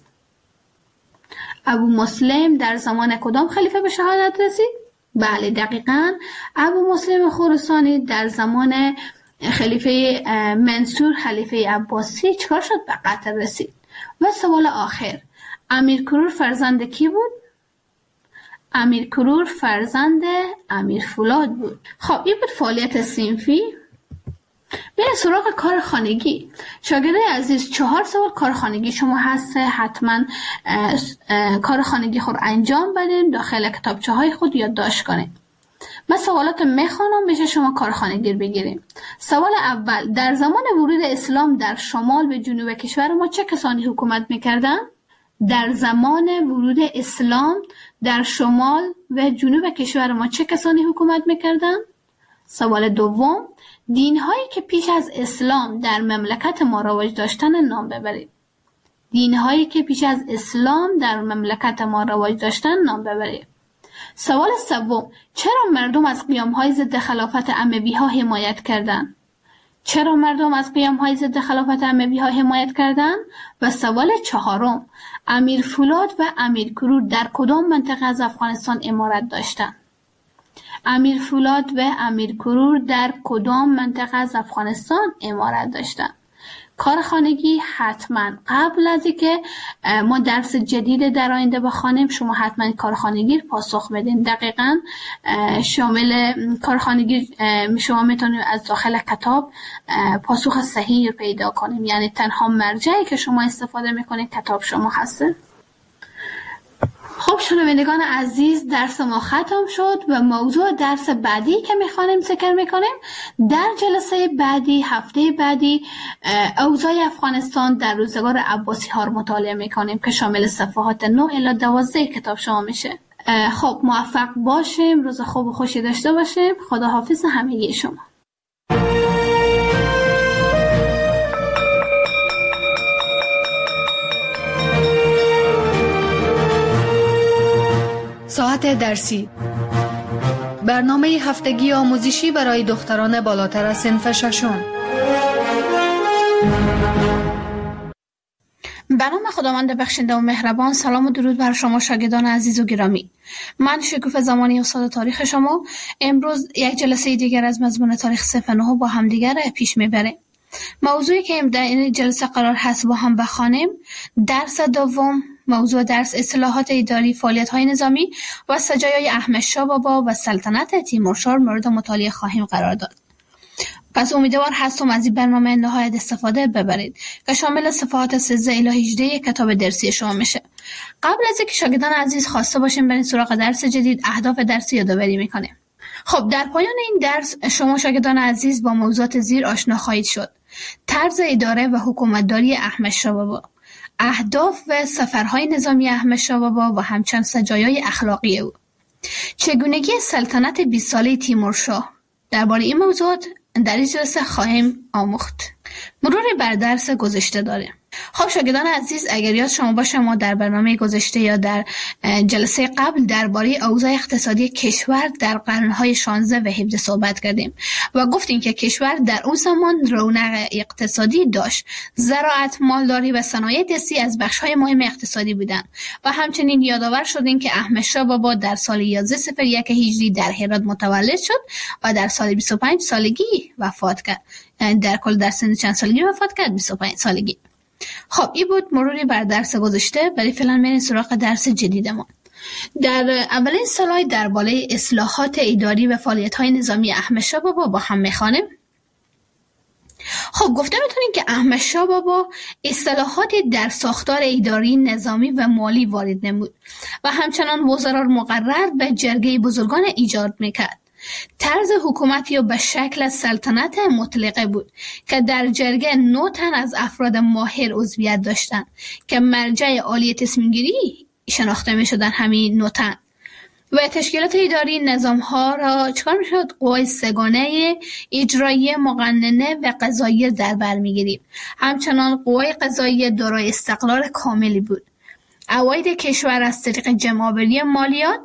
ابو مسلم در زمان کدام خلیفه به شهادت رسید؟ بله دقیقاً، ابو مسلم خراسانی در زمان خلیفه منصور خلیفه عباسی چکار شد؟ به قتل رسید. و سوال آخر، امیر کرور فرزند کی بود؟ امیر کرور فرزند امیر فولاد بود. خب این بود فعالیت صنفی. بریم سراغ کار خانگی. شاگردای عزیز، 4 سوال کار خانگی شما هست، حتما کار خانگی خود انجام بدین، داخل کتابچه های خود یادداشت کنید. من سوالات میخوانم، میشه شما کار خانگی رو بگیریم. سوال اول، در زمان ورود اسلام در شمال و جنوب کشور ما چه کسانی حکومت میکردن؟ در زمان ورود اسلام در شمال و جنوب کشور ما چه کسانی حکومت میکردن؟ سوال دوم، دین‌هایی که پیش از اسلام در مملکت ما رواج داشتن نام ببرید. دین‌هایی که پیش از اسلام در مملکت ما رواج داشتن نام ببرید. سوال سوم، چرا مردم از قیام‌های ضد خلافت اموی‌ها حمایت کردند؟ چرا مردم از قیام‌های ضد خلافت اموی‌ها حمایت کردند؟ و سوال چهارم، امیر فولاد و امیر کرور در کدام منطقه از افغانستان امارت داشتند؟ امیر فولاد و امیر کرور در کدام منطقه از افغانستان امارت داشتند؟ کار خانگی حتما قبل از اینکه ما درس جدید در آینده بخوانیم شما حتما کار خانگی پاسخ بدین. دقیقاً شامل کار خانگی شما میتونید از داخل کتاب پاسخ صحیح پیدا کنیم، یعنی تنها مرجعی که شما استفاده میکنید کتاب شما هسته. خب شنوندگان عزیز، درس ما ختم شد و موضوع درس بعدی که میخوانیم ذکر میکنیم در جلسه بعدی، هفته بعدی، اوضاع افغانستان در روزگار عباسی ها رو مطالعه میکنیم که شامل صفحات 9 الی 12 کتاب شما میشه. خب موفق باشیم، روز خوب و خوشی داشته باشیم. خداحافظ همگی شما. ساعت درسی، برنامه هفتگی آموزشی برای دختران بالاتر از صنف ششم. به نام خداوند بخشنده و مهربان. سلام و درود بر شما شاگردان عزیز و گرامی. من شکوفه زمانی استاد تاریخ شما امروز یک جلسه دیگر از مضمون تاریخ صنف 9 با هم دیگر پیش میبریم. موضوعی که در این جلسه قرار هست با هم بخوانیم درس دوم، موضوع درس اصلاحات اداری، فعالیت‌های نظامی و سجایای احمد شاه بابا و سلطنت تیمورشاه مورد مطالعه خواهیم قرار داد. پس امیدوار هستم از این برنامه نهایت استفاده ببرید که شامل صفحات 13 الی 18 کتاب درسی شما میشه. قبل از اینکه شاگردان عزیز خواسته باشیم بریم سراغ درس جدید، اهداف درسی یادآوری میکنیم. خب در پایان این درس شما شاگردان عزیز با موضوعات زیر آشنا خواهید شد: طرز اداره و حکومتداری احمد شاه بابا، اهداف و سفرهای نظامی احمد شاه بابا و همچنین سجایای اخلاقی او، چگونگی سلطنت 20 ساله تیمورشاه. درباره این موضوعات در این جلسه خواهیم آموخت. مرور بر درس گذشته داریم. خب شاگردان عزیز، اگر یاد شما باشه ما در برنامه گذشته یا در جلسه قبل درباره اوضاع اقتصادی کشور در قرنهای 16 و 17 صحبت کردیم و گفتیم که کشور در اون زمان رونق اقتصادی داشت. زراعت، مالداری و صنایع دستی از بخش‌های مهم اقتصادی بودند و همچنین یادآور شدیم که احمد شاه بابا در سال 1101 هجری در هرات متولد شد و در سال 25 سالگی وفات کرد. در کل در سن چند سالگی وفات کرد؟ 25 سالگی. خب این بود مروری بر درس گذشته. برای فعلا میریم سراغ درس جدیدمان. در اولین سلاید درباره اصلاحات اداری و فعالیت‌های نظامی احمد شاه بابا با هم می‌خوانیم. خب گفته میتونیم که احمد شاه بابا اصلاحاتی در ساختار اداری، نظامی و مالی وارد نمود و همچنان وزرا مقرر به جرگه بزرگان ایجاد میکرد. طرز حکومتی به شکل سلطنت مطلقه بود که در جرگه 9 تن از افراد ماهر عضویت داشتند که مرجع عالی تصمیم‌گیری شناخته می‌شدند. همین 9 تن و تشکیلات اداری نظام‌ها را چکار می‌شد؟ قوای سگانه اجرایی، مقننه و قضاییه در بر می‌گیریم. همچنان قوای قضاییه دارای استقلال کاملی بود. عواید کشور از طریق جمع‌آوری مالیات،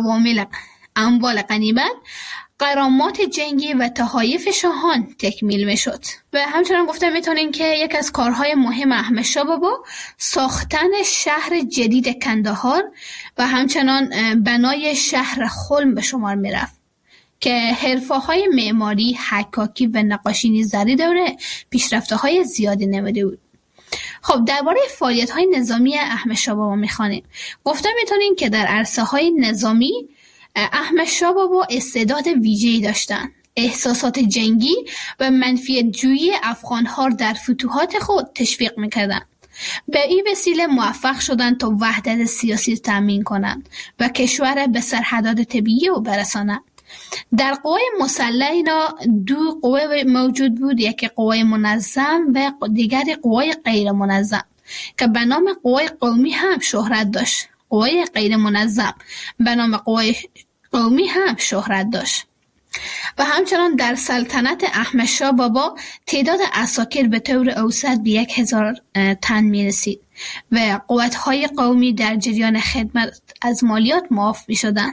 اموال غنیمت، غرامات جنگی و تحایف شاهان تکمیل میشد. و همچنان گفته میتونیم که یک از کارهای مهم احمد شاه بابا ساختن شهر جدید کندهار و همچنان بنای شهر خلم به شمار میرفت که حرفه‌های معماری، حکاکی و نقاشی نیز در دوره پیشرفته‌های زیادی نموده بود. خب درباره فعالیت‌های نظامی احمد شاه بابا میخوانیم. گفته میتونیم که در عرصه‌های نظامی احمد شاه بابا استعداد ویژه‌ای داشتند. احساسات جنگی و منفیت جویی افغان‌ها در فتوحات خود تشویق می‌کردند. به این وسیله موفق شدند تا وحدت سیاسی تامین کنند و کشور به سرحدات طبیعی او برسانند. در قوای مسلح اینا 2 قوه موجود بود، یکی قوای منظم و دیگری قوای غیر منظم که به نام قوای قومی هم شهرت داشت. قوای غیر منظم به نام قوای قومی هم شهرت داشت. و همچنان در سلطنت احمد شاه بابا تعداد عساکر به طور اوسط به 1000 تن می رسید و قوت‌های قومی در جریان خدمت از مالیات معاف می شدند.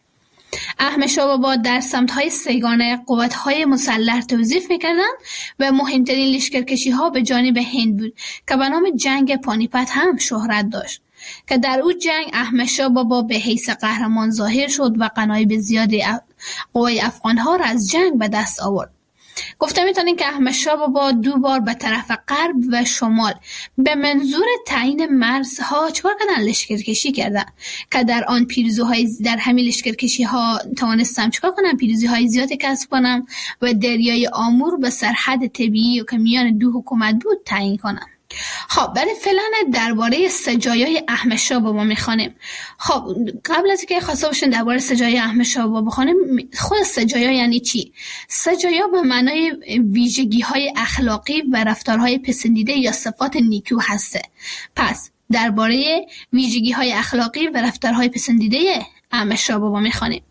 احمد شاه بابا در سمت‌های سگانه قوت‌های مسلح توظیف می‌کردند و مهمترین لشکرکشی‌ها به جانب هند بود که به نام جنگ پانیپت هم شهرت داشت که در او جنگ احمد شاه بابا به حیث قهرمان ظاهر شد و غنایم زیادی قوای افغان‌ها را از جنگ به دست آورد. گفته میتونیم که احمد شاه بابا 2 بار به طرف غرب و شمال به منظور تعیین مرزها چکار کردن؟ لشکرکشی کردن که در آن در همین لشکرکشی‌ها توانستم چکار کنم؟ پیروزی‌های زیادی کسب کنم و دریای آمور به سرحد طبیعی که میان 2 حکومت بود تعیین کنم. خب برای فعلا درباره سجایای احمد شاه بابا میخوانیم. خب قبل از اینکه خواسته باشین درباره سجایای احمد شاه بابا بخوانیم، خود سجایا یعنی چی؟ سجایا به معنای ویژگی‌های اخلاقی و رفتارهای پسندیده یا صفات نیکو هسته. پس درباره ویژگی‌های اخلاقی و رفتارهای پسندیده احمد شاه بابا میخوانیم.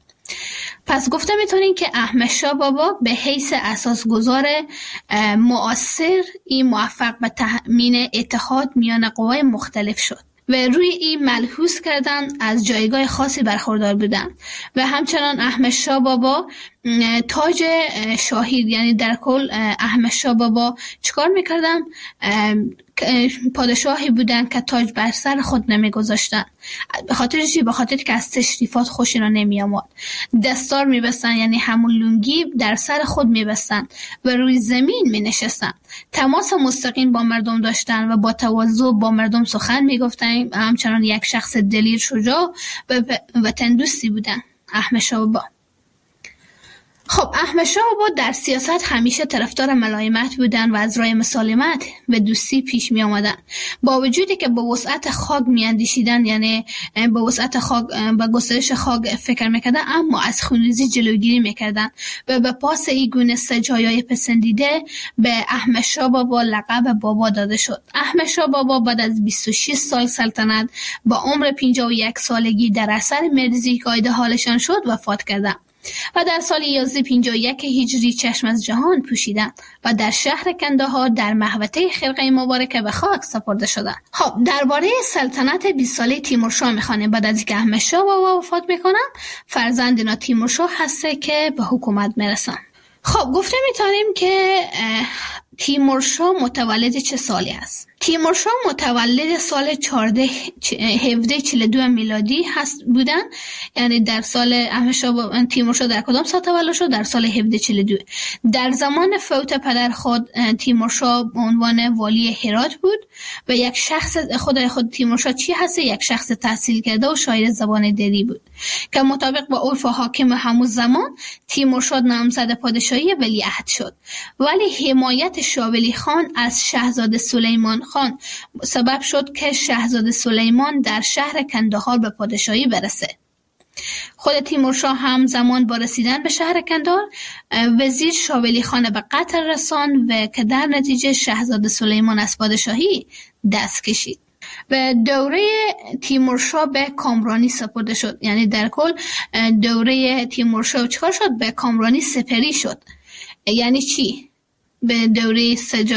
پس گفته میتونیم که احمد شاه بابا به حیث اساسگذار مؤثر موفق به تأمین اتحاد میان قوای مختلف شد و روی این ملحوظ کردن از جایگاه خاصی برخوردار بودن و همچنان احمد شاه بابا تاج شاهی، یعنی در کل احمد شاه بابا چیکار میکردن؟ پادشاهی بودن که تاج بر سر خود نمیگذاشتن. به خاطر چی؟ به خاطر که از تشریفات خوشی را نمی آمد. دستار میبستن، یعنی همون لنگی در سر خود میبستن و روی زمین می نشستن. تماس مستقیم با مردم داشتن و با تواضع با مردم سخن میگفتن. همچنان یک شخص دلیر، شجاع و تندرستی بودن احمد شاه بابا. خب احمد شاه بابا در سیاست همیشه طرفدار ملایمت بودن و از راه مسالمت و دوستی پیش می آمدن. با وجودی که به وسعت خاک می اندیشیدن، یعنی به وسعت خاک، به گسترش خاک فکر میکردن، اما از خونریزی جلوگیری میکردن و به پاس این گونه سجایای پسندیده به احمد شاه بابا لقب بابا داده شد. احمد شاه بابا بعد از 26 سال سلطنت با عمر 51 سالگی در اثر مریضی که آیده حالشان شد وفات کردند و در سال 1151 هجری چشم از جهان پوشیدند و در شهر کندهار در محوطه خرقه مبارکه به خاک سپرده شدند. خب درباره سلطنت 20 ساله تیمورشاه میخوانیم. بعد از اینکه احمد شاه بابا وفات میکنن، فرزند اینا تیمورشاه هسته که به حکومت میرسن. خب گفته میتونیم که تیمورشاه متولد چه سالی است؟ تیمورشاه متولد سال 1742 میلادی هست بودن. یعنی در سال تیمورشاه در کدام سال تولد شد؟ در سال 1742. در زمان فوت پدر خود تیمورشاه به عنوان والی هرات بود و یک شخص خود تیمورشاه چی هست؟ یک شخص تحصیل کرده و شاعر زبان دری بود که مطابق با عرف و حاکم همون زمان تیمورشاه نامزد پادشاهی ولیعهد شد، ولی حمایت شاه ولی خان از شاهزاده سلیمان خان سبب شد که شاهزاده سلیمان در شهر کندهار به پادشاهی برسه. خود تیمورشاه هم زمان با رسیدن به شهر کندهار وزیر شاه ولی خان به قتل رساند و که در نتیجه شاهزاده سلیمان از پادشاهی دست کشید و دوره تیمورشاه به کامرانی سپرده شد. یعنی در کل دوره تیمورشاه چیکار شد؟ به کامرانی سپری شد. یعنی چی؟ به دوره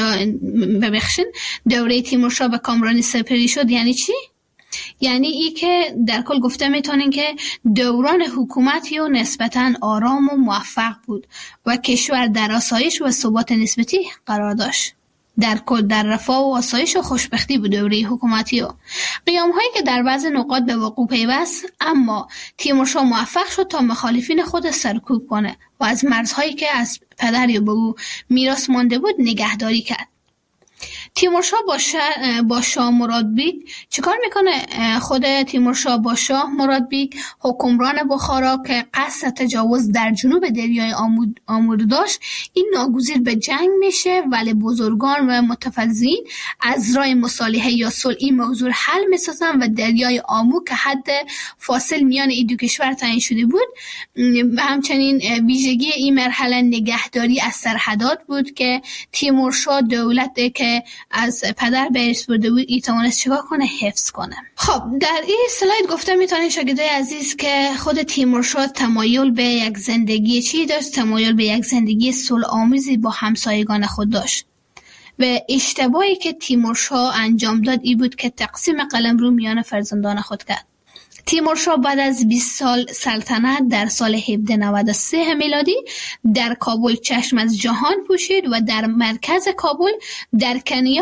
دوره تیمورشاه به کامرانی سپری شد یعنی چی؟ یعنی ای که در کل گفته میتونین که دوران حکومتی و نسبتاً آرام و موفق بود و کشور در آسایش و ثبات نسبتی قرار داشت. در کل در رفاه و آسایش و خوشبختی بود دوره حکومتی و قیام هایی که در بعض نقاط به وقوع پیوست، اما تیمورشاه موفق شد تا مخالفین خود سرکوب کنه و از مرزهایی که از پدر یا به او میراث مانده بود نگهداری کرد. تیمورشاه با شاه مرادبیگ چیکار میکنه؟ خود تیمورشاه با شاه مرادبیگ حکمران بخارا که قصد تجاوز در جنوب دریای آمو داشت، این ناگزیر به جنگ میشه، ولی بزرگان و متفضلین از راه مصالحه یا صلح این موضوع حل میسازن و دریای آمو که حد فاصل میان این دو کشور تعیین شده بود، همچنین ویژگی این مرحله نگهداری از سرحدات بود که تیمورشاه دولت که از پدر به ارث برده بود ای توانست چیکار کنه؟ حفظ کنه. خب در این اسلاید گفته میتونین شاگردای عزیز که خود تیمورشاه تمایل به یک زندگی چی داشت؟ تمایل به یک زندگی صلح آمیزی با همسایگان خود داشت و اشتباهی که تیمورشاه انجام داد ای بود که تقسیم قلمرو میان فرزندان خود کرد. تیمورشاه بعد از 20 سال سلطنت در سال 1793 میلادی در کابل چشم از جهان پوشید و در مرکز کابل در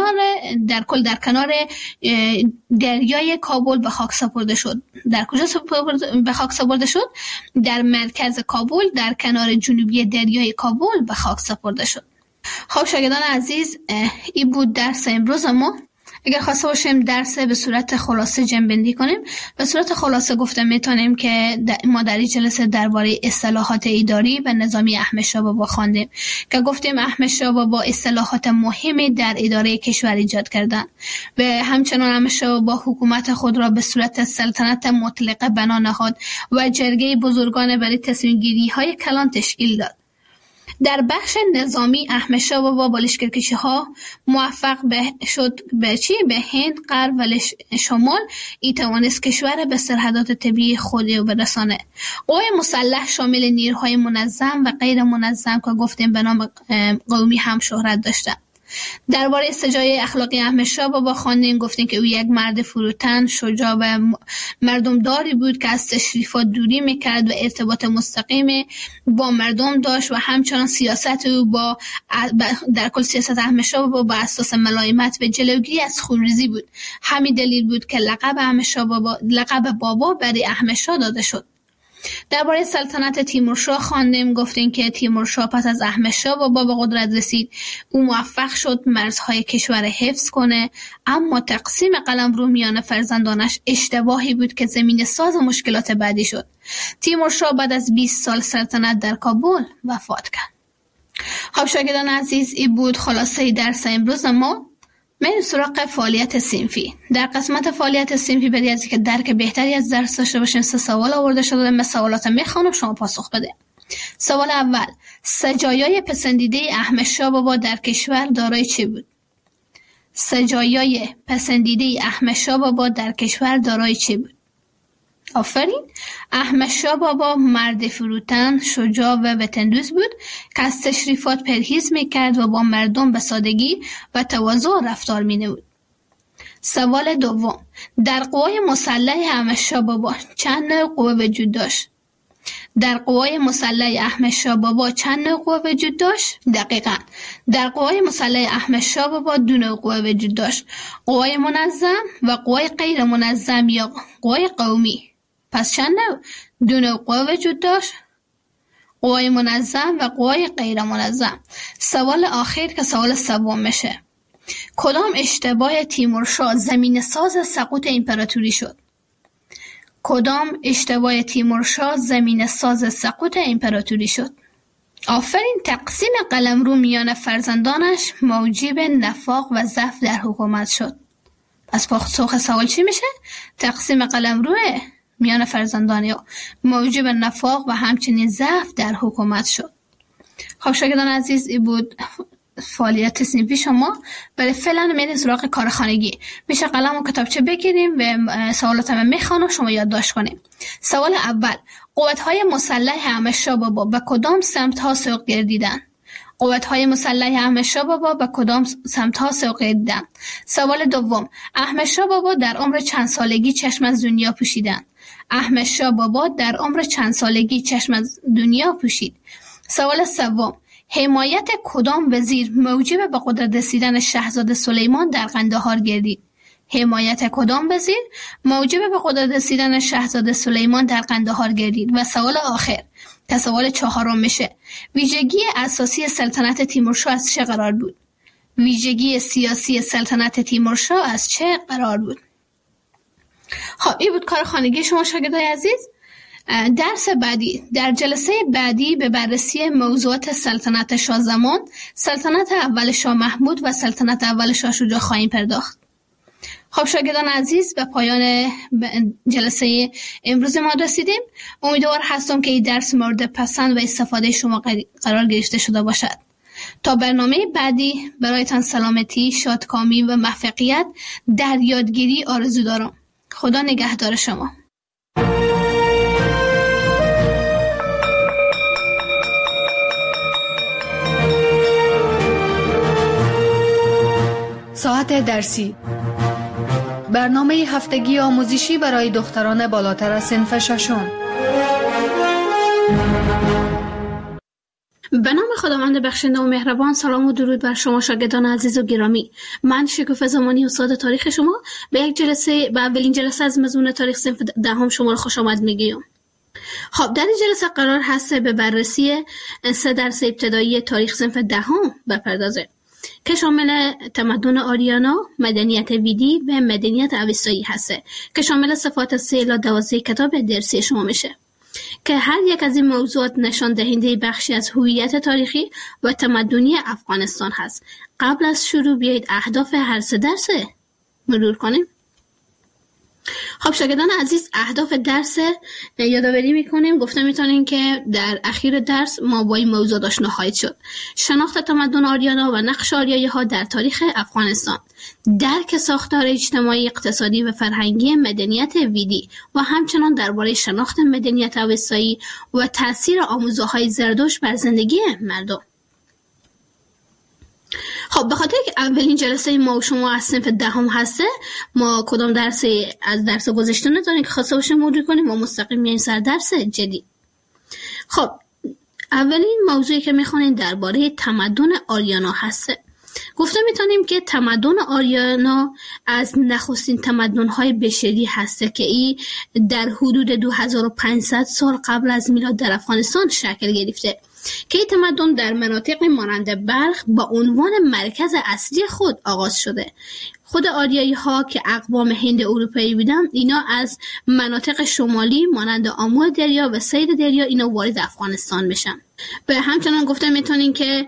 کنار دریای کابل به خاک سپرده شد. در کجا به خاک سپرده شد؟ در مرکز کابل در کنار جنوبی دریای کابل به خاک سپرده شد. خب شاگردان عزیز، این بود درس امروز ما. اگر خواسته باشیم درس به صورت خلاصه جمع‌بندی کنیم، به صورت خلاصه گفته میتونیم که ما در این جلسه درباره اصلاحات اداری و نظامی احمد شاه بابا خواندیم که گفتیم احمد شاه بابا اصلاحات مهمی در اداره کشور ایجاد کردند و همچنان احمد شاه بابا حکومت خود را به صورت سلطنت مطلقه بنا نهاد و جرگه بزرگان برای تصمیم گیری های کلان تشکیل داد. در بخش نظامی احمد شاه بابا با لشکرکشی‌ها موفق شد به هند، غرب و شمال ای توانست کشور به سرحدات طبیعی خود برسانه. قوای مسلح شامل نیروهای منظم و غیر منظم که گفتیم به نام قومی هم شهرت داشتند. درباره سجای اخلاقی احمد شاه بابا خواندیم، گفتیم که او یک مرد فروتن، شجاع و مردمداری بود که از تشریفات دوری میکرد و ارتباط مستقیم با مردم داشت و همچنان سیاست او در کل سیاست احمد شاه بابا با اساس ملایمت و جلوگیری از خونریزی بود. همین دلیل بود که لقب بابا برای احمد شاه داده شد. درباره سلطنت تیمورشاه خواندیم، گفتیم که تیمورشاه پس از احمد شاه بابا به قدرت رسید. او موفق شد مرزهای کشور حفظ کنه، اما تقسیم قلمرو میان فرزندانش اشتباهی بود که زمین ساز مشکلات بعدی شد. تیمورشاه بعد از 20 سال سلطنت در کابل وفات کرد. خب شاگردان عزیز، این بود خلاصه درس امروز ما. میریم سراغ فعالیت صنفی. در قسمت فعالیت صنفی برای از اینکه درک بهتری از درس داشته باشیم 3 سوال آورده شده. من سوالات میخوانم، شما پاسخ بده. سوال اول: سجایای پسندیده احمد شاه بابا در کشور دارای چه بود؟ سجایای پسندیده احمد شاه بابا در کشور دارای چه بود؟ آفرین. احمد شاه بابا مرد فروتن، شجاع و وطندوست بود که از تشریفات پرهیز میکرد و با مردم به سادگی و تواضع رفتار مینمود. سوال دوم: در قوای مسلح احمد شاه بابا چند نوع قوه وجود داشت؟ در قوای مسلح احمد شاه بابا چند نوع قوه وجود داشت؟ دقیقاً. در قوای مسلح احمد شاه بابا 2 نوع قوه وجود داشت: قوای منظم و قوای غیر منظم یا قوای قومی. پس چند نوع؟ 2 نوع قوه وجود داشت: قوای منظم و قوای غیر منظم. سوال آخر که سوال سوم میشه: کدام اشتباه تیمورشاه زمین ساز سقوط امپراتوری شد؟ کدام اشتباه تیمورشاه زمین ساز سقوط امپراتوری شد؟ آفرین. تقسیم قلمرو میان فرزندانش موجب نفاق و ضعف در حکومت شد. پس پاسخ سوال چی میشه؟ تقسیم قلمرو میان فرزندان یا موجب نفاق و همچنین ضعف در حکومت شد. خب شاگردان عزیز، این بود فعالیت صنفی شما. برای فعلا میریم سراغ کار خانگی. میشه قلم و کتابچه بگیریم و سوالات هم میخوانم شما یادداشت کنیم. سوال اول: قوت‌های مسلح احمد شاه بابا به کدام سمت‌ها سوق گردیدند؟ قوت‌های مسلح احمد شاه بابا به کدام سمت‌ها سوق گردیدند؟ سوال دوم: احمد شاه بابا در عمر چند سالگی چشم از دنیا پوشیدند؟ احمد شاه بابا در عمر چند سالگی چشم از دنیا پوشید؟ سوال سوم: حمایت کدام وزیر موجب به قدرت رسیدن شاهزاده سلیمان در قندهار گردید؟ حمایت کدام وزیر موجب به قدرت رسیدن شاهزاده سلیمان در قندهار گردید؟ و سوال آخر که سوال 4 میشه: ویژگی اساسی سلطنت تیمورشاه از چه قرار بود؟ ویژگی سیاسی سلطنت تیمورشاه از چه قرار بود؟ خب این بود کار خانگی شما شاگردای عزیز. درس بعدی، در جلسه بعدی به بررسی موضوعات سلطنت شاه زمان، سلطنت اول شاه محمود و سلطنت اول شاه شجاع خواهیم پرداخت. خب شاگردان عزیز، به پایان جلسه امروز ما رسیدیم. امیدوار هستم که این درس مورد پسند و استفاده شما قرار گرفته شده باشد. تا برنامه بعدی برایتان سلامتی، شادکامی و موفقیت در یادگیری آرزو دارم. خدا نگهدار شما. ساعت درسی، برنامه هفتگی آموزشی برای دختران بالاتر از صنف 6. به نام خداوند بخشنده و مهربان. سلام و درود بر شما شاگردان عزیز و گرامی. من شکوفه زمانی استاد تاریخ شما به اولین جلسه از مضمون تاریخ صنف 10 شما رو خوش آمد میگیم. خب در این جلسه قرار هست به بررسی 3 درس ابتدایی تاریخ صنف 10 بپردازه که شامل تمدن آریانا، مدنیت ویدی و مدنیت اوستایی هسته که شامل صفات 3 الی 12 کتاب درسی شما میشه که هر یک از این موضوعات نشان دهنده بخشی از هویت تاریخی و تمدنی افغانستان هست. قبل از شروع بیایید اهداف هر 3 درس مرور کنیم. خب شاگردان عزیز، اهداف درس یادآوری میکنیم. گفته میتونیم که در اخیر درس ما با این موضوع آشنا خواهید شد: شناخت تمدن آریانا و نقش آریایی ها در تاریخ افغانستان، درک ساختار اجتماعی، اقتصادی و فرهنگی مدنیت ویدی و همچنان درباره شناخت مدنیت اوستایی و تاثیر آموزه‌های زردشت بر زندگی مردم. خب به خاطر که اولین جلسه ما و شما از صنف دهم هسته، ما کدام درسی از درس گذشته نداریم که خواسته باشیم مرور کنیم و مستقیم میایم سر درس جدید. خب اولین موضوعی که میخوانیم درباره تمدن آریانا هسته. گفته میتونیم که تمدن آریانا از نخستین تمدن‌های بشری هسته که ای در حدود 2500 سال قبل از میلاد در افغانستان شکل گرفته که این تمدن در مناطق مانند بلخ با عنوان مرکز اصلی خود آغاز شده. خود آریایی ها که اقوام هند اروپایی بودن، اینا از مناطق شمالی مانند آمو دریا و سید دریا اینا وارد افغانستان بشن. و همچنان گفته میتونیم که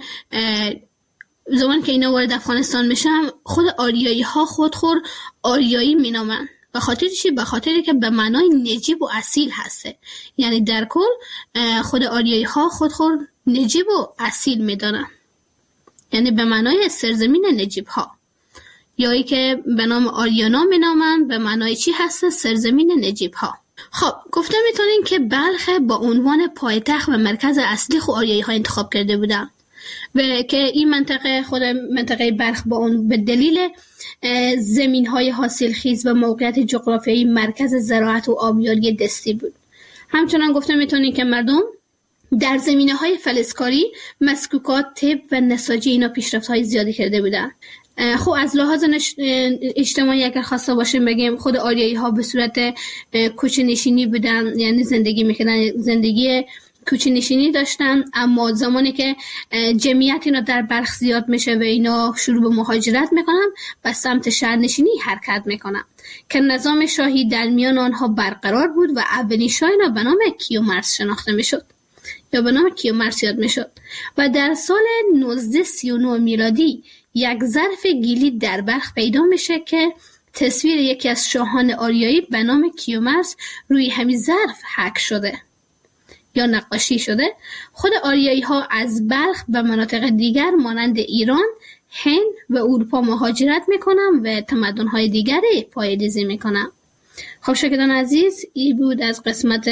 زمان که اینا وارد افغانستان میشن، خود آریایی ها خودخور آریایی مینامن. به خاطر چی؟ به خاطری که به معنای نجیب و اصیل هسته. یعنی در کل خود آریایی ها خودخور نجیب و اصیل میدانن، یعنی به معنای سرزمین نجیب ها، یا ای که به نام آریانا مینامن به معنای چی هسته؟ سرزمین نجیب ها. خب گفته میتونیم که بلخ با عنوان پایتخت و مرکز اصلی خود آریایی ها انتخاب کرده بودن و که این منطقه خود منطقه بلخ با اون به دلیل زمین‌های حاصلخیز و موقعیت جغرافیایی مرکز زراعت و آبیاری دستی بود. همچنان گفته میتونیم که مردم در زمینه‌های فلزکاری، مسکوکات، طب و نساجی اینا پیشرفت‌های زیادی کرده بودن. خب از لحاظ اجتماعی اگر خواسته باشیم بگیم، خود آریایی ها به صورت کوچه نشینی بودن، یعنی زندگی میکردن، زندگی کوچه نشینی داشتن. اما زمانی که جمعیت اینا در بلخ زیاد میشه و اینا شروع به مهاجرت میکنن و سمت شهرنشینی حرکت میکنن که نظام شاهی در میان آنها برقرار بود و اولین شاه اینا به نام کیومرث شناخته میشد یا به نام کیومرث یاد میشد. و در سال 1939 میلادی یک ظرف گیلی در بلخ پیدا میشه که تصویر یکی از شاهان آریایی به نام کیومرث روی همین ظرف حک شده یا نقاشی شده. خود آریایی ها از بلخ به مناطق دیگر مانند ایران، هند و اروپا مهاجرت میکنن و تمدن های دیگری پایه‌ریزی میکنن. خب شاگردان عزیز، این بود از قسمت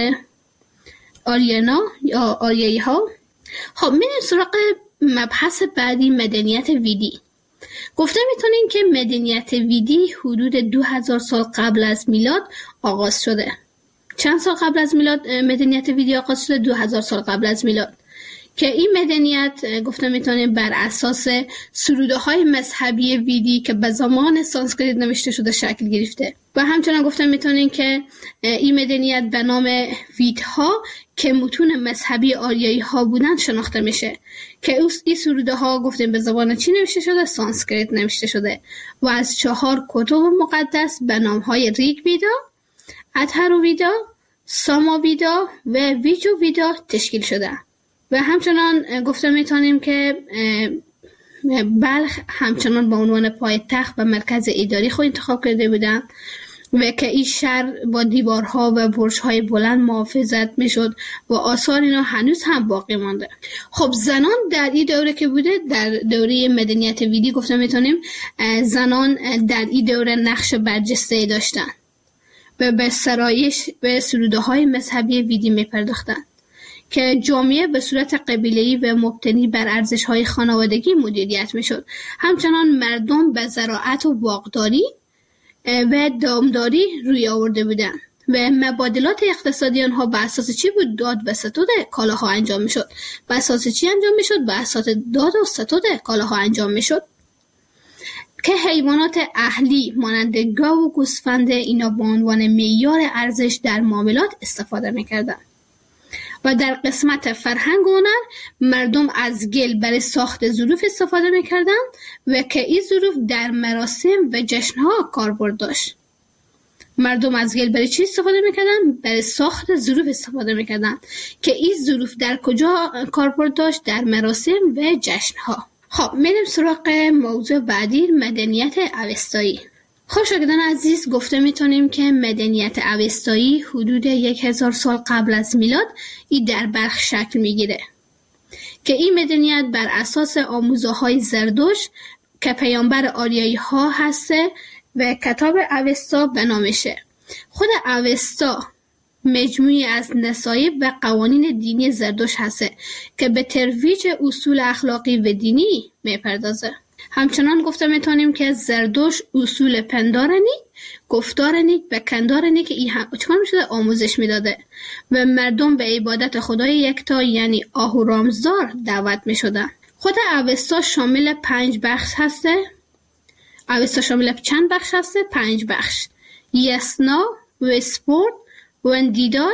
آریانا یا آریایی ها. خب میریم سراغ مبحث بعدی، مدنیت ویدی. گفته میتونیم که مدنیت ویدی حدود 2000 سال قبل از میلاد آغاز شده. چند سال قبل از میلاد مدنیت ویدی آغاز شده؟ 2000 سال قبل از میلاد، که این مدنیت گفته میتونیم بر اساس سروده های مذهبی ویدی که به زمان سانسکریت نوشته شده شکل گرفته. و همچنان گفته میتونیم که این مدنیت به نام ویدها که متون مذهبی آریایی ها بودن شناخته میشه، که این سروده ها گفتیم به زبان چی نوشته شده؟ سانسکریت نوشته شده و از 4 کتب مقدس به نام های ریگ ویدا، اتهرو ویدا، ساما ویدا و ویجو ویدا تشکیل شده. و همچنان گفته میتونیم که بلخ همچنان به عنوان پایتخت و مرکز اداری خود انتخاب کرده بودن و که این شهر با دیوارها و برج‌های بلند محافظت میشد و آثار اینا هنوز هم باقی مانده. خب زنان در این دوره که بوده، در دوره مدنیت ویدی گفته میتونیم زنان در این دوره نقش برجسته داشتن و به سرایش به سروده های مذهبی ویدی میپرداختن که جامعه به صورت قبیله‌ای و مبتنی بر ارزش‌های خانوادگی مدیریت میشد. همچنان مردم به زراعت و باغداری و دامداری روی آورده بودند و مبادلات اقتصادی آنها به اساس چی بود؟ داد و ستود کالاها انجام میشد. به اساس چی انجام میشد؟ به اساس داد و ستود کالاها انجام میشد که حیوانات اهلی مانند گاو و گوسفند اینا به عنوان معیار ارزش در معاملات استفاده میکردند. و در قسمت فرهنگ و هنر مردم از گل برای ساخت ظروف استفاده میکردن و که این ظروف در مراسم و جشنها کاربرد داشت. مردم از گل برای چی استفاده میکردن؟ برای ساخت ظروف استفاده میکردن که این ظروف در کجا کاربرد داشت؟ در مراسم و جشنها. خب میریم سراغ موضوع بعدی، مدنیت اوستایی. خب شاگردان عزیز، گفته میتونیم که مدنیت اوستایی حدود 1000 سال قبل از میلاد این در بلخ شکل میگیره که این مدنیت بر اساس آموزه‌های زردشت که پیامبر آریایی ها هسته و کتاب اوستا به نامشه. خود اوستا مجموعی از نصایب و قوانین دینی زردشت هسته که به ترویج اصول اخلاقی و دینی میپردازه. همچنان گفته میتونیم که زردوشت اصول پندار نیک، گفتار نیک و کندار نیک ای هم چکار میشده آموزش میداده و مردم به عبادت خدای یکتا یعنی آهورامزدار دعوت میشدن. خود اوستا شامل 5 بخش هسته. اوستا شامل چند بخش هسته؟ 5 بخش: یسنا، وسپورت، وندیداد،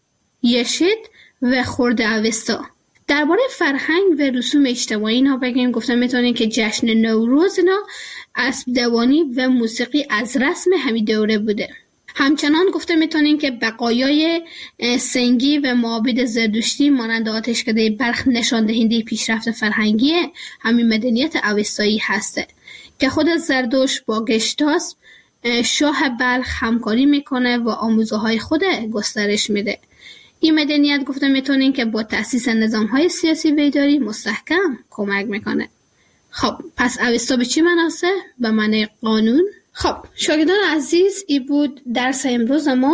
یشید و خورد اوستا. درباره فرهنگ و رسوم اجتماعی اینا بگیم. گفتم میتونیم که جشن نوروز اینا اسب دوانی و موسیقی از رسم همین دوره بوده. همچنان گفته میتونیم که بقایای سنگی و معابد زردشتی مانند آتشکده بلخ نشان دهنده پیشرفت فرهنگی همین مدنیت اوستایی هسته که خود زردشت با گشتاس شاه بلخ همکاری میکنه و آموزه‌های خود گسترش میده. این مدنیت گفته میتونیم که با تأسیس نظام‌های سیاسی و اداری مستحکم کمک میکنه. خب پس اوستا به چی معناست؟ به معنی قانون. خب شاگردان عزیز، این بود درس امروز ما.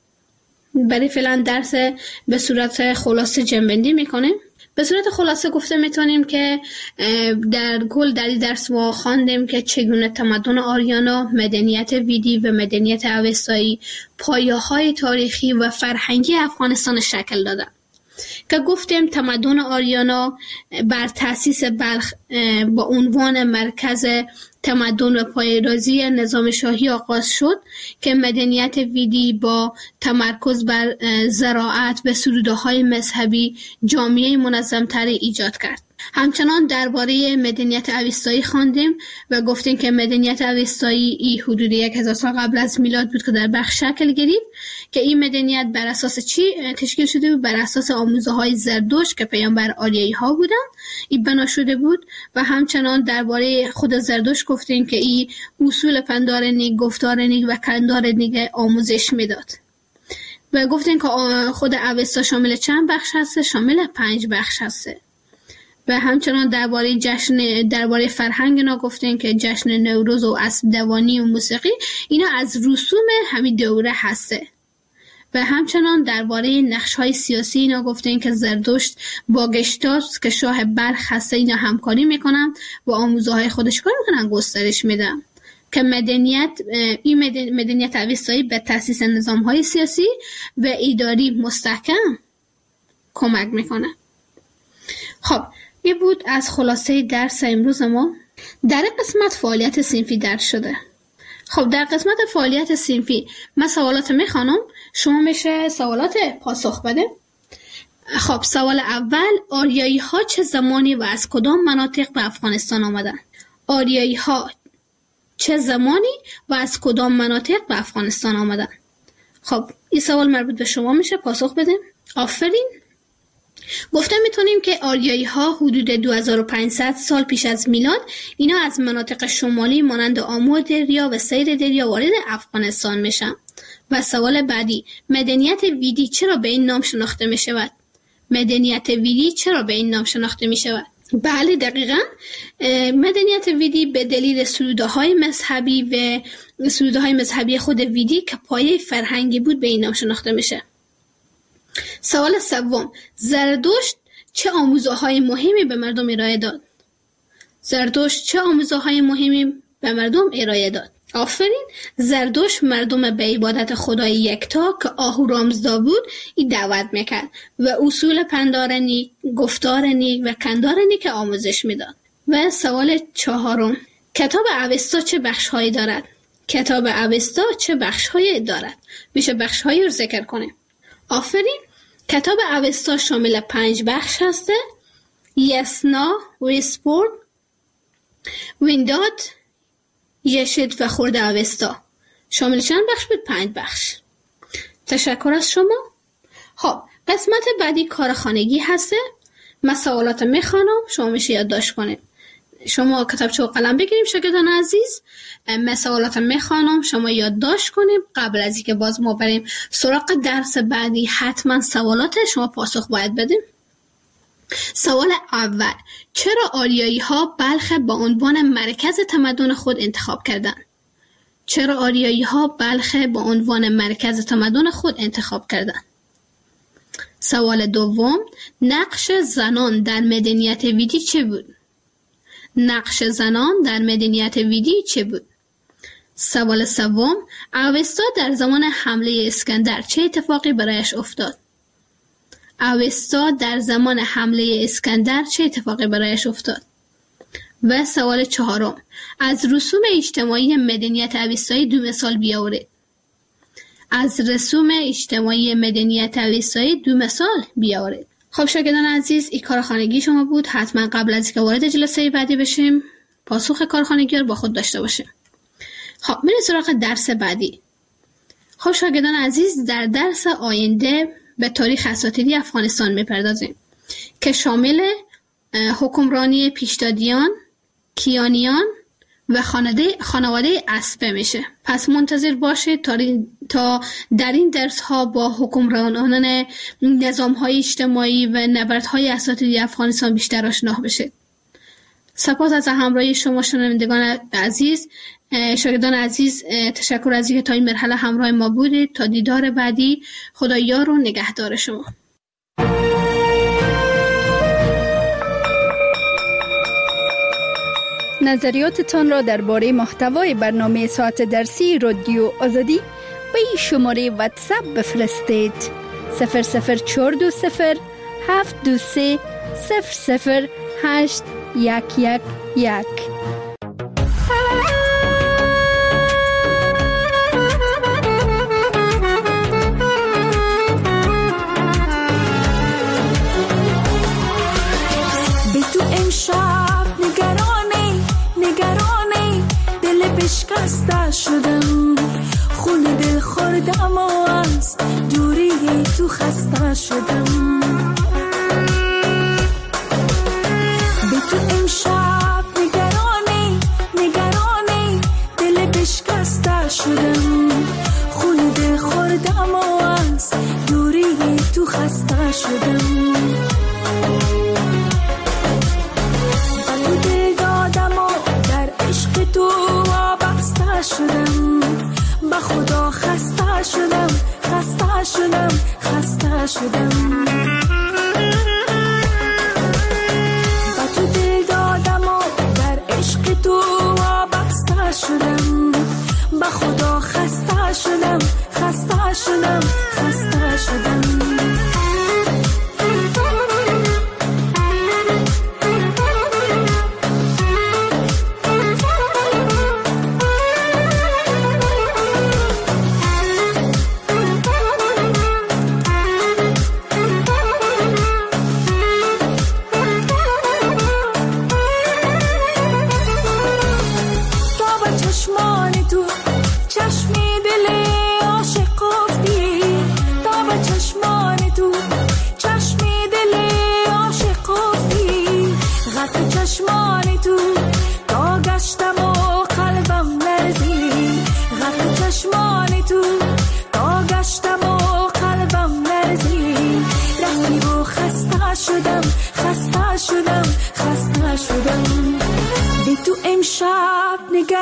برای فعلا درس به صورت خلاصه جنبندی میکنیم. به صورت خلاصه گفته میتونیم که در این درس ما خواندیم که چگونه تمدن آریانا، مدنیت ویدی و مدنیت اوستایی پایه‌های تاریخی و فرهنگی افغانستان شکل دادند. که گفتیم تمدن آریانا بر تأسیس بلخ با عنوان مرکز تمدن و پایه‌ریزی نظام شاهی آغاز شد که مدنیت ویدی با تمرکز بر زراعت و سروده‌های مذهبی جامعه منظم‌تری ایجاد کرد. همچنان درباره مدنیت اوستایی خواندیم و گفتیم که مدنیت اوستایی ای حدود 1000 سال قبل از میلاد بود که در بلخ شکل گرفت که این مدنیت بر اساس چی تشکیل شده بود؟ بر اساس آموزه‌های زردشت که پیامبر آریایی ها بودند این بنا شده بود. و همچنان درباره خود زردشت گفتیم که این اصول پندار نیک، گفتار نیک و کندار نیک آموزش میداد. و گفتیم که خود اوستا شامل چند بخش هست؟ شامل 5 بخش هست. و همچنان درباره فرهنگ اینا گفتیم که جشن نوروز و اسب دوانی و موسیقی اینا از رسوم همین دوره هسته. و همچنان درباره نقش‌های سیاسی اینا گفتیم که زردشت با گشتاس که شاه بلخ هسته اینا همکاری میکنن و آموزه‌های خودش کار میکنن گسترش میدن که مدنیت اوستایی به تأسیس نظام‌های سیاسی و اداری مستحکم کمک میکنه. خب این بود از خلاصه درس امروز ما. در قسمت فعالیت صنفی درس شده. خب در قسمت فعالیت صنفی من سوالات میخوانم، شما میشه سوالات پاسخ بده. خب سوال اول: آریایی ها چه زمانی و از کدام مناطق به افغانستان آمدن؟ آریایی ها چه زمانی و از کدام مناطق به افغانستان آمدن؟ خب این سوال مربوط به شما میشه، پاسخ بده. آفرین. گفته میتونیم که آریایی ها حدود 2500 سال پیش از میلاد اینا از مناطق شمالی مانند آمو دریا و سیر دریا وارد افغانستان میشن. و سوال بعدی: مدنیت ویدی چرا به این نام شناخته میشود؟ مدنیت ویدی چرا به این نام شناخته میشود؟ بله دقیقاً مدنیت ویدی به دلیل سروده‌های مذهبی و سروده‌های مذهبی خود ویدی که پایه فرهنگی بود به این نام شناخته میشه. سوال سوم: زردشت چه آموزه‌های مهمی به مردم ارائه داد؟ زردشت چه آموزه‌های مهمی به مردم ارائه داد؟ آفرین. زردشت مردم به عبادت خدای یکتا که آهورامزدا بود این دعوت میکرد و اصول پندار نیک، گفتار نیک و کندار نیک آموزش میداد. و سوال چهارم: کتاب اوستا چه بخش‌هایی دارد؟ کتاب اوستا چه بخش‌هایی دارد؟ میشه بخش‌هایی رو ذکر کنیم. آفرین. کتاب اوستا شامل 5 بخش هسته: یسنا، وسپورت، وینداد، یشید و خورد اوستا. شامل چند بخش بود؟ 5 بخش. تشکر از شما. خب قسمت بعدی کار خانگی هسته. من سوالات میخوانم، شما میشه یادداشت کنید. شما کتابچه و قلم بگیریم شاگردان عزیز. من سوالات میخوانم، شما یادداشت کنیم. قبل از اینکه باز ما بریم سراغ درس بعدی حتما سوالات شما پاسخ باید بدیم. سوال اول: چرا آریایی ها بلخ با عنوان مرکز تمدن خود انتخاب کردند؟ چرا آریایی ها بلخ با عنوان مرکز تمدن خود انتخاب کردند؟ سوال دوم: نقش زنان در مدنیت ویدی چه بود؟ نقش زنان در مدنیت ویدی چه بود؟ سوال سوم، اوستا در زمان حمله اسکندر چه اتفاقی برایش افتاد؟ اوستا در زمان حمله اسکندر چه اتفاقی برایش افتاد؟ و سوال چهارم، از رسوم اجتماعی مدنیت اوستایی 2 مثال بیاورید. از رسوم اجتماعی مدنیت اوستایی 2 مثال بیاورید. خب شاگردان عزیز، این کار خانگی شما بود. حتما قبل از اینکه وارد جلسه بعدی بشیم پاسخ کار خانگی رو با خود داشته باشیم. خب میریم سراغ درس بعدی. خب شاگردان عزیز، در درس آینده به تاریخ اساطیری افغانستان میپردازیم که شامل حکمرانی پیشدادیان، کیانیان و خانواده اسبه میشه. پس منتظر باشید تا در این درس ها با حکمرانان نظام های اجتماعی و نبردهای اساطیری افغانستان بیشتر آشنا بشید. سپاس از همراهی شما شنوندگان عزیز. شاگردان عزیز، تشکر از اینکه تا این مرحله همراه ما بودید. تا دیدار بعدی، خدا یار و نگهدار شما. نظریاتتان را درباره محتوای برنامه ساعت درسی رادیو آزادی به این شماره واتساپ بفرستید: 00420 723 00811. شکسته شدم، خون دل خوردم و از دوری تو خسته شدم. به تو امشب نگرانی دل بشکسته شدم، خون دل خوردم و از دوری تو خسته شدم. تو دل دادم و در عشق تو شدم، به خدا خسته شدم. به تو دل دادم و در عشق تو وابسته شدم، به خدا خسته شدم. خسته شدم. بی تو امشب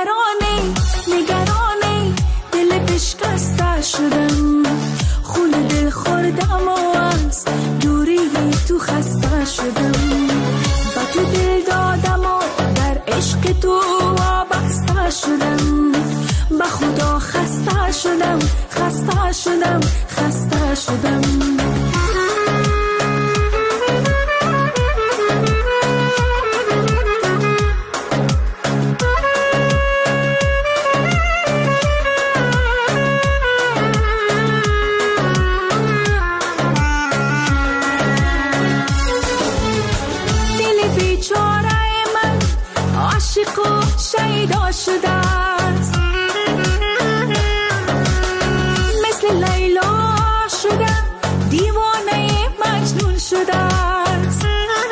نگرانی دل بشکسته شدم، خون دل خوردم و از دوری تو خسته شدم. با تو دل دادم و در عشق تو وابسته شدم، به خدا خسته شدم. عاشق و شیدا شده است، مثل لیلا شده، دیوانه مجنون شده است.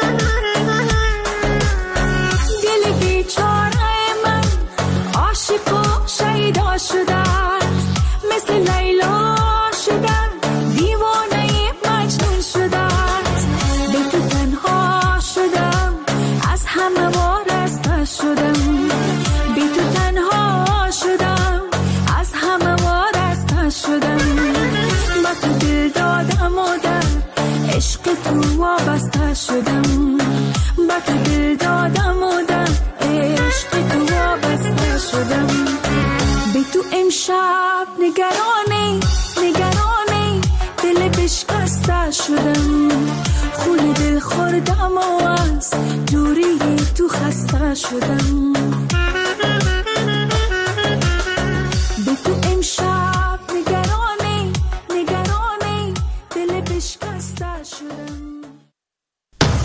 دل بیچاره من عاشق و شیدا شده است، مثل لیلا شده، دیوانه مجنون شده است. به تو تنها شدم، از همه شدم، بی تو تنها شدم، از همه وارسته شدم. با تو دل دادم و در عشق تو وابسته شدم، با تو دل دادم و در شب نگرانی دل بشکسته شدم، خون دل خوردم و از دوری تو خسته شدم.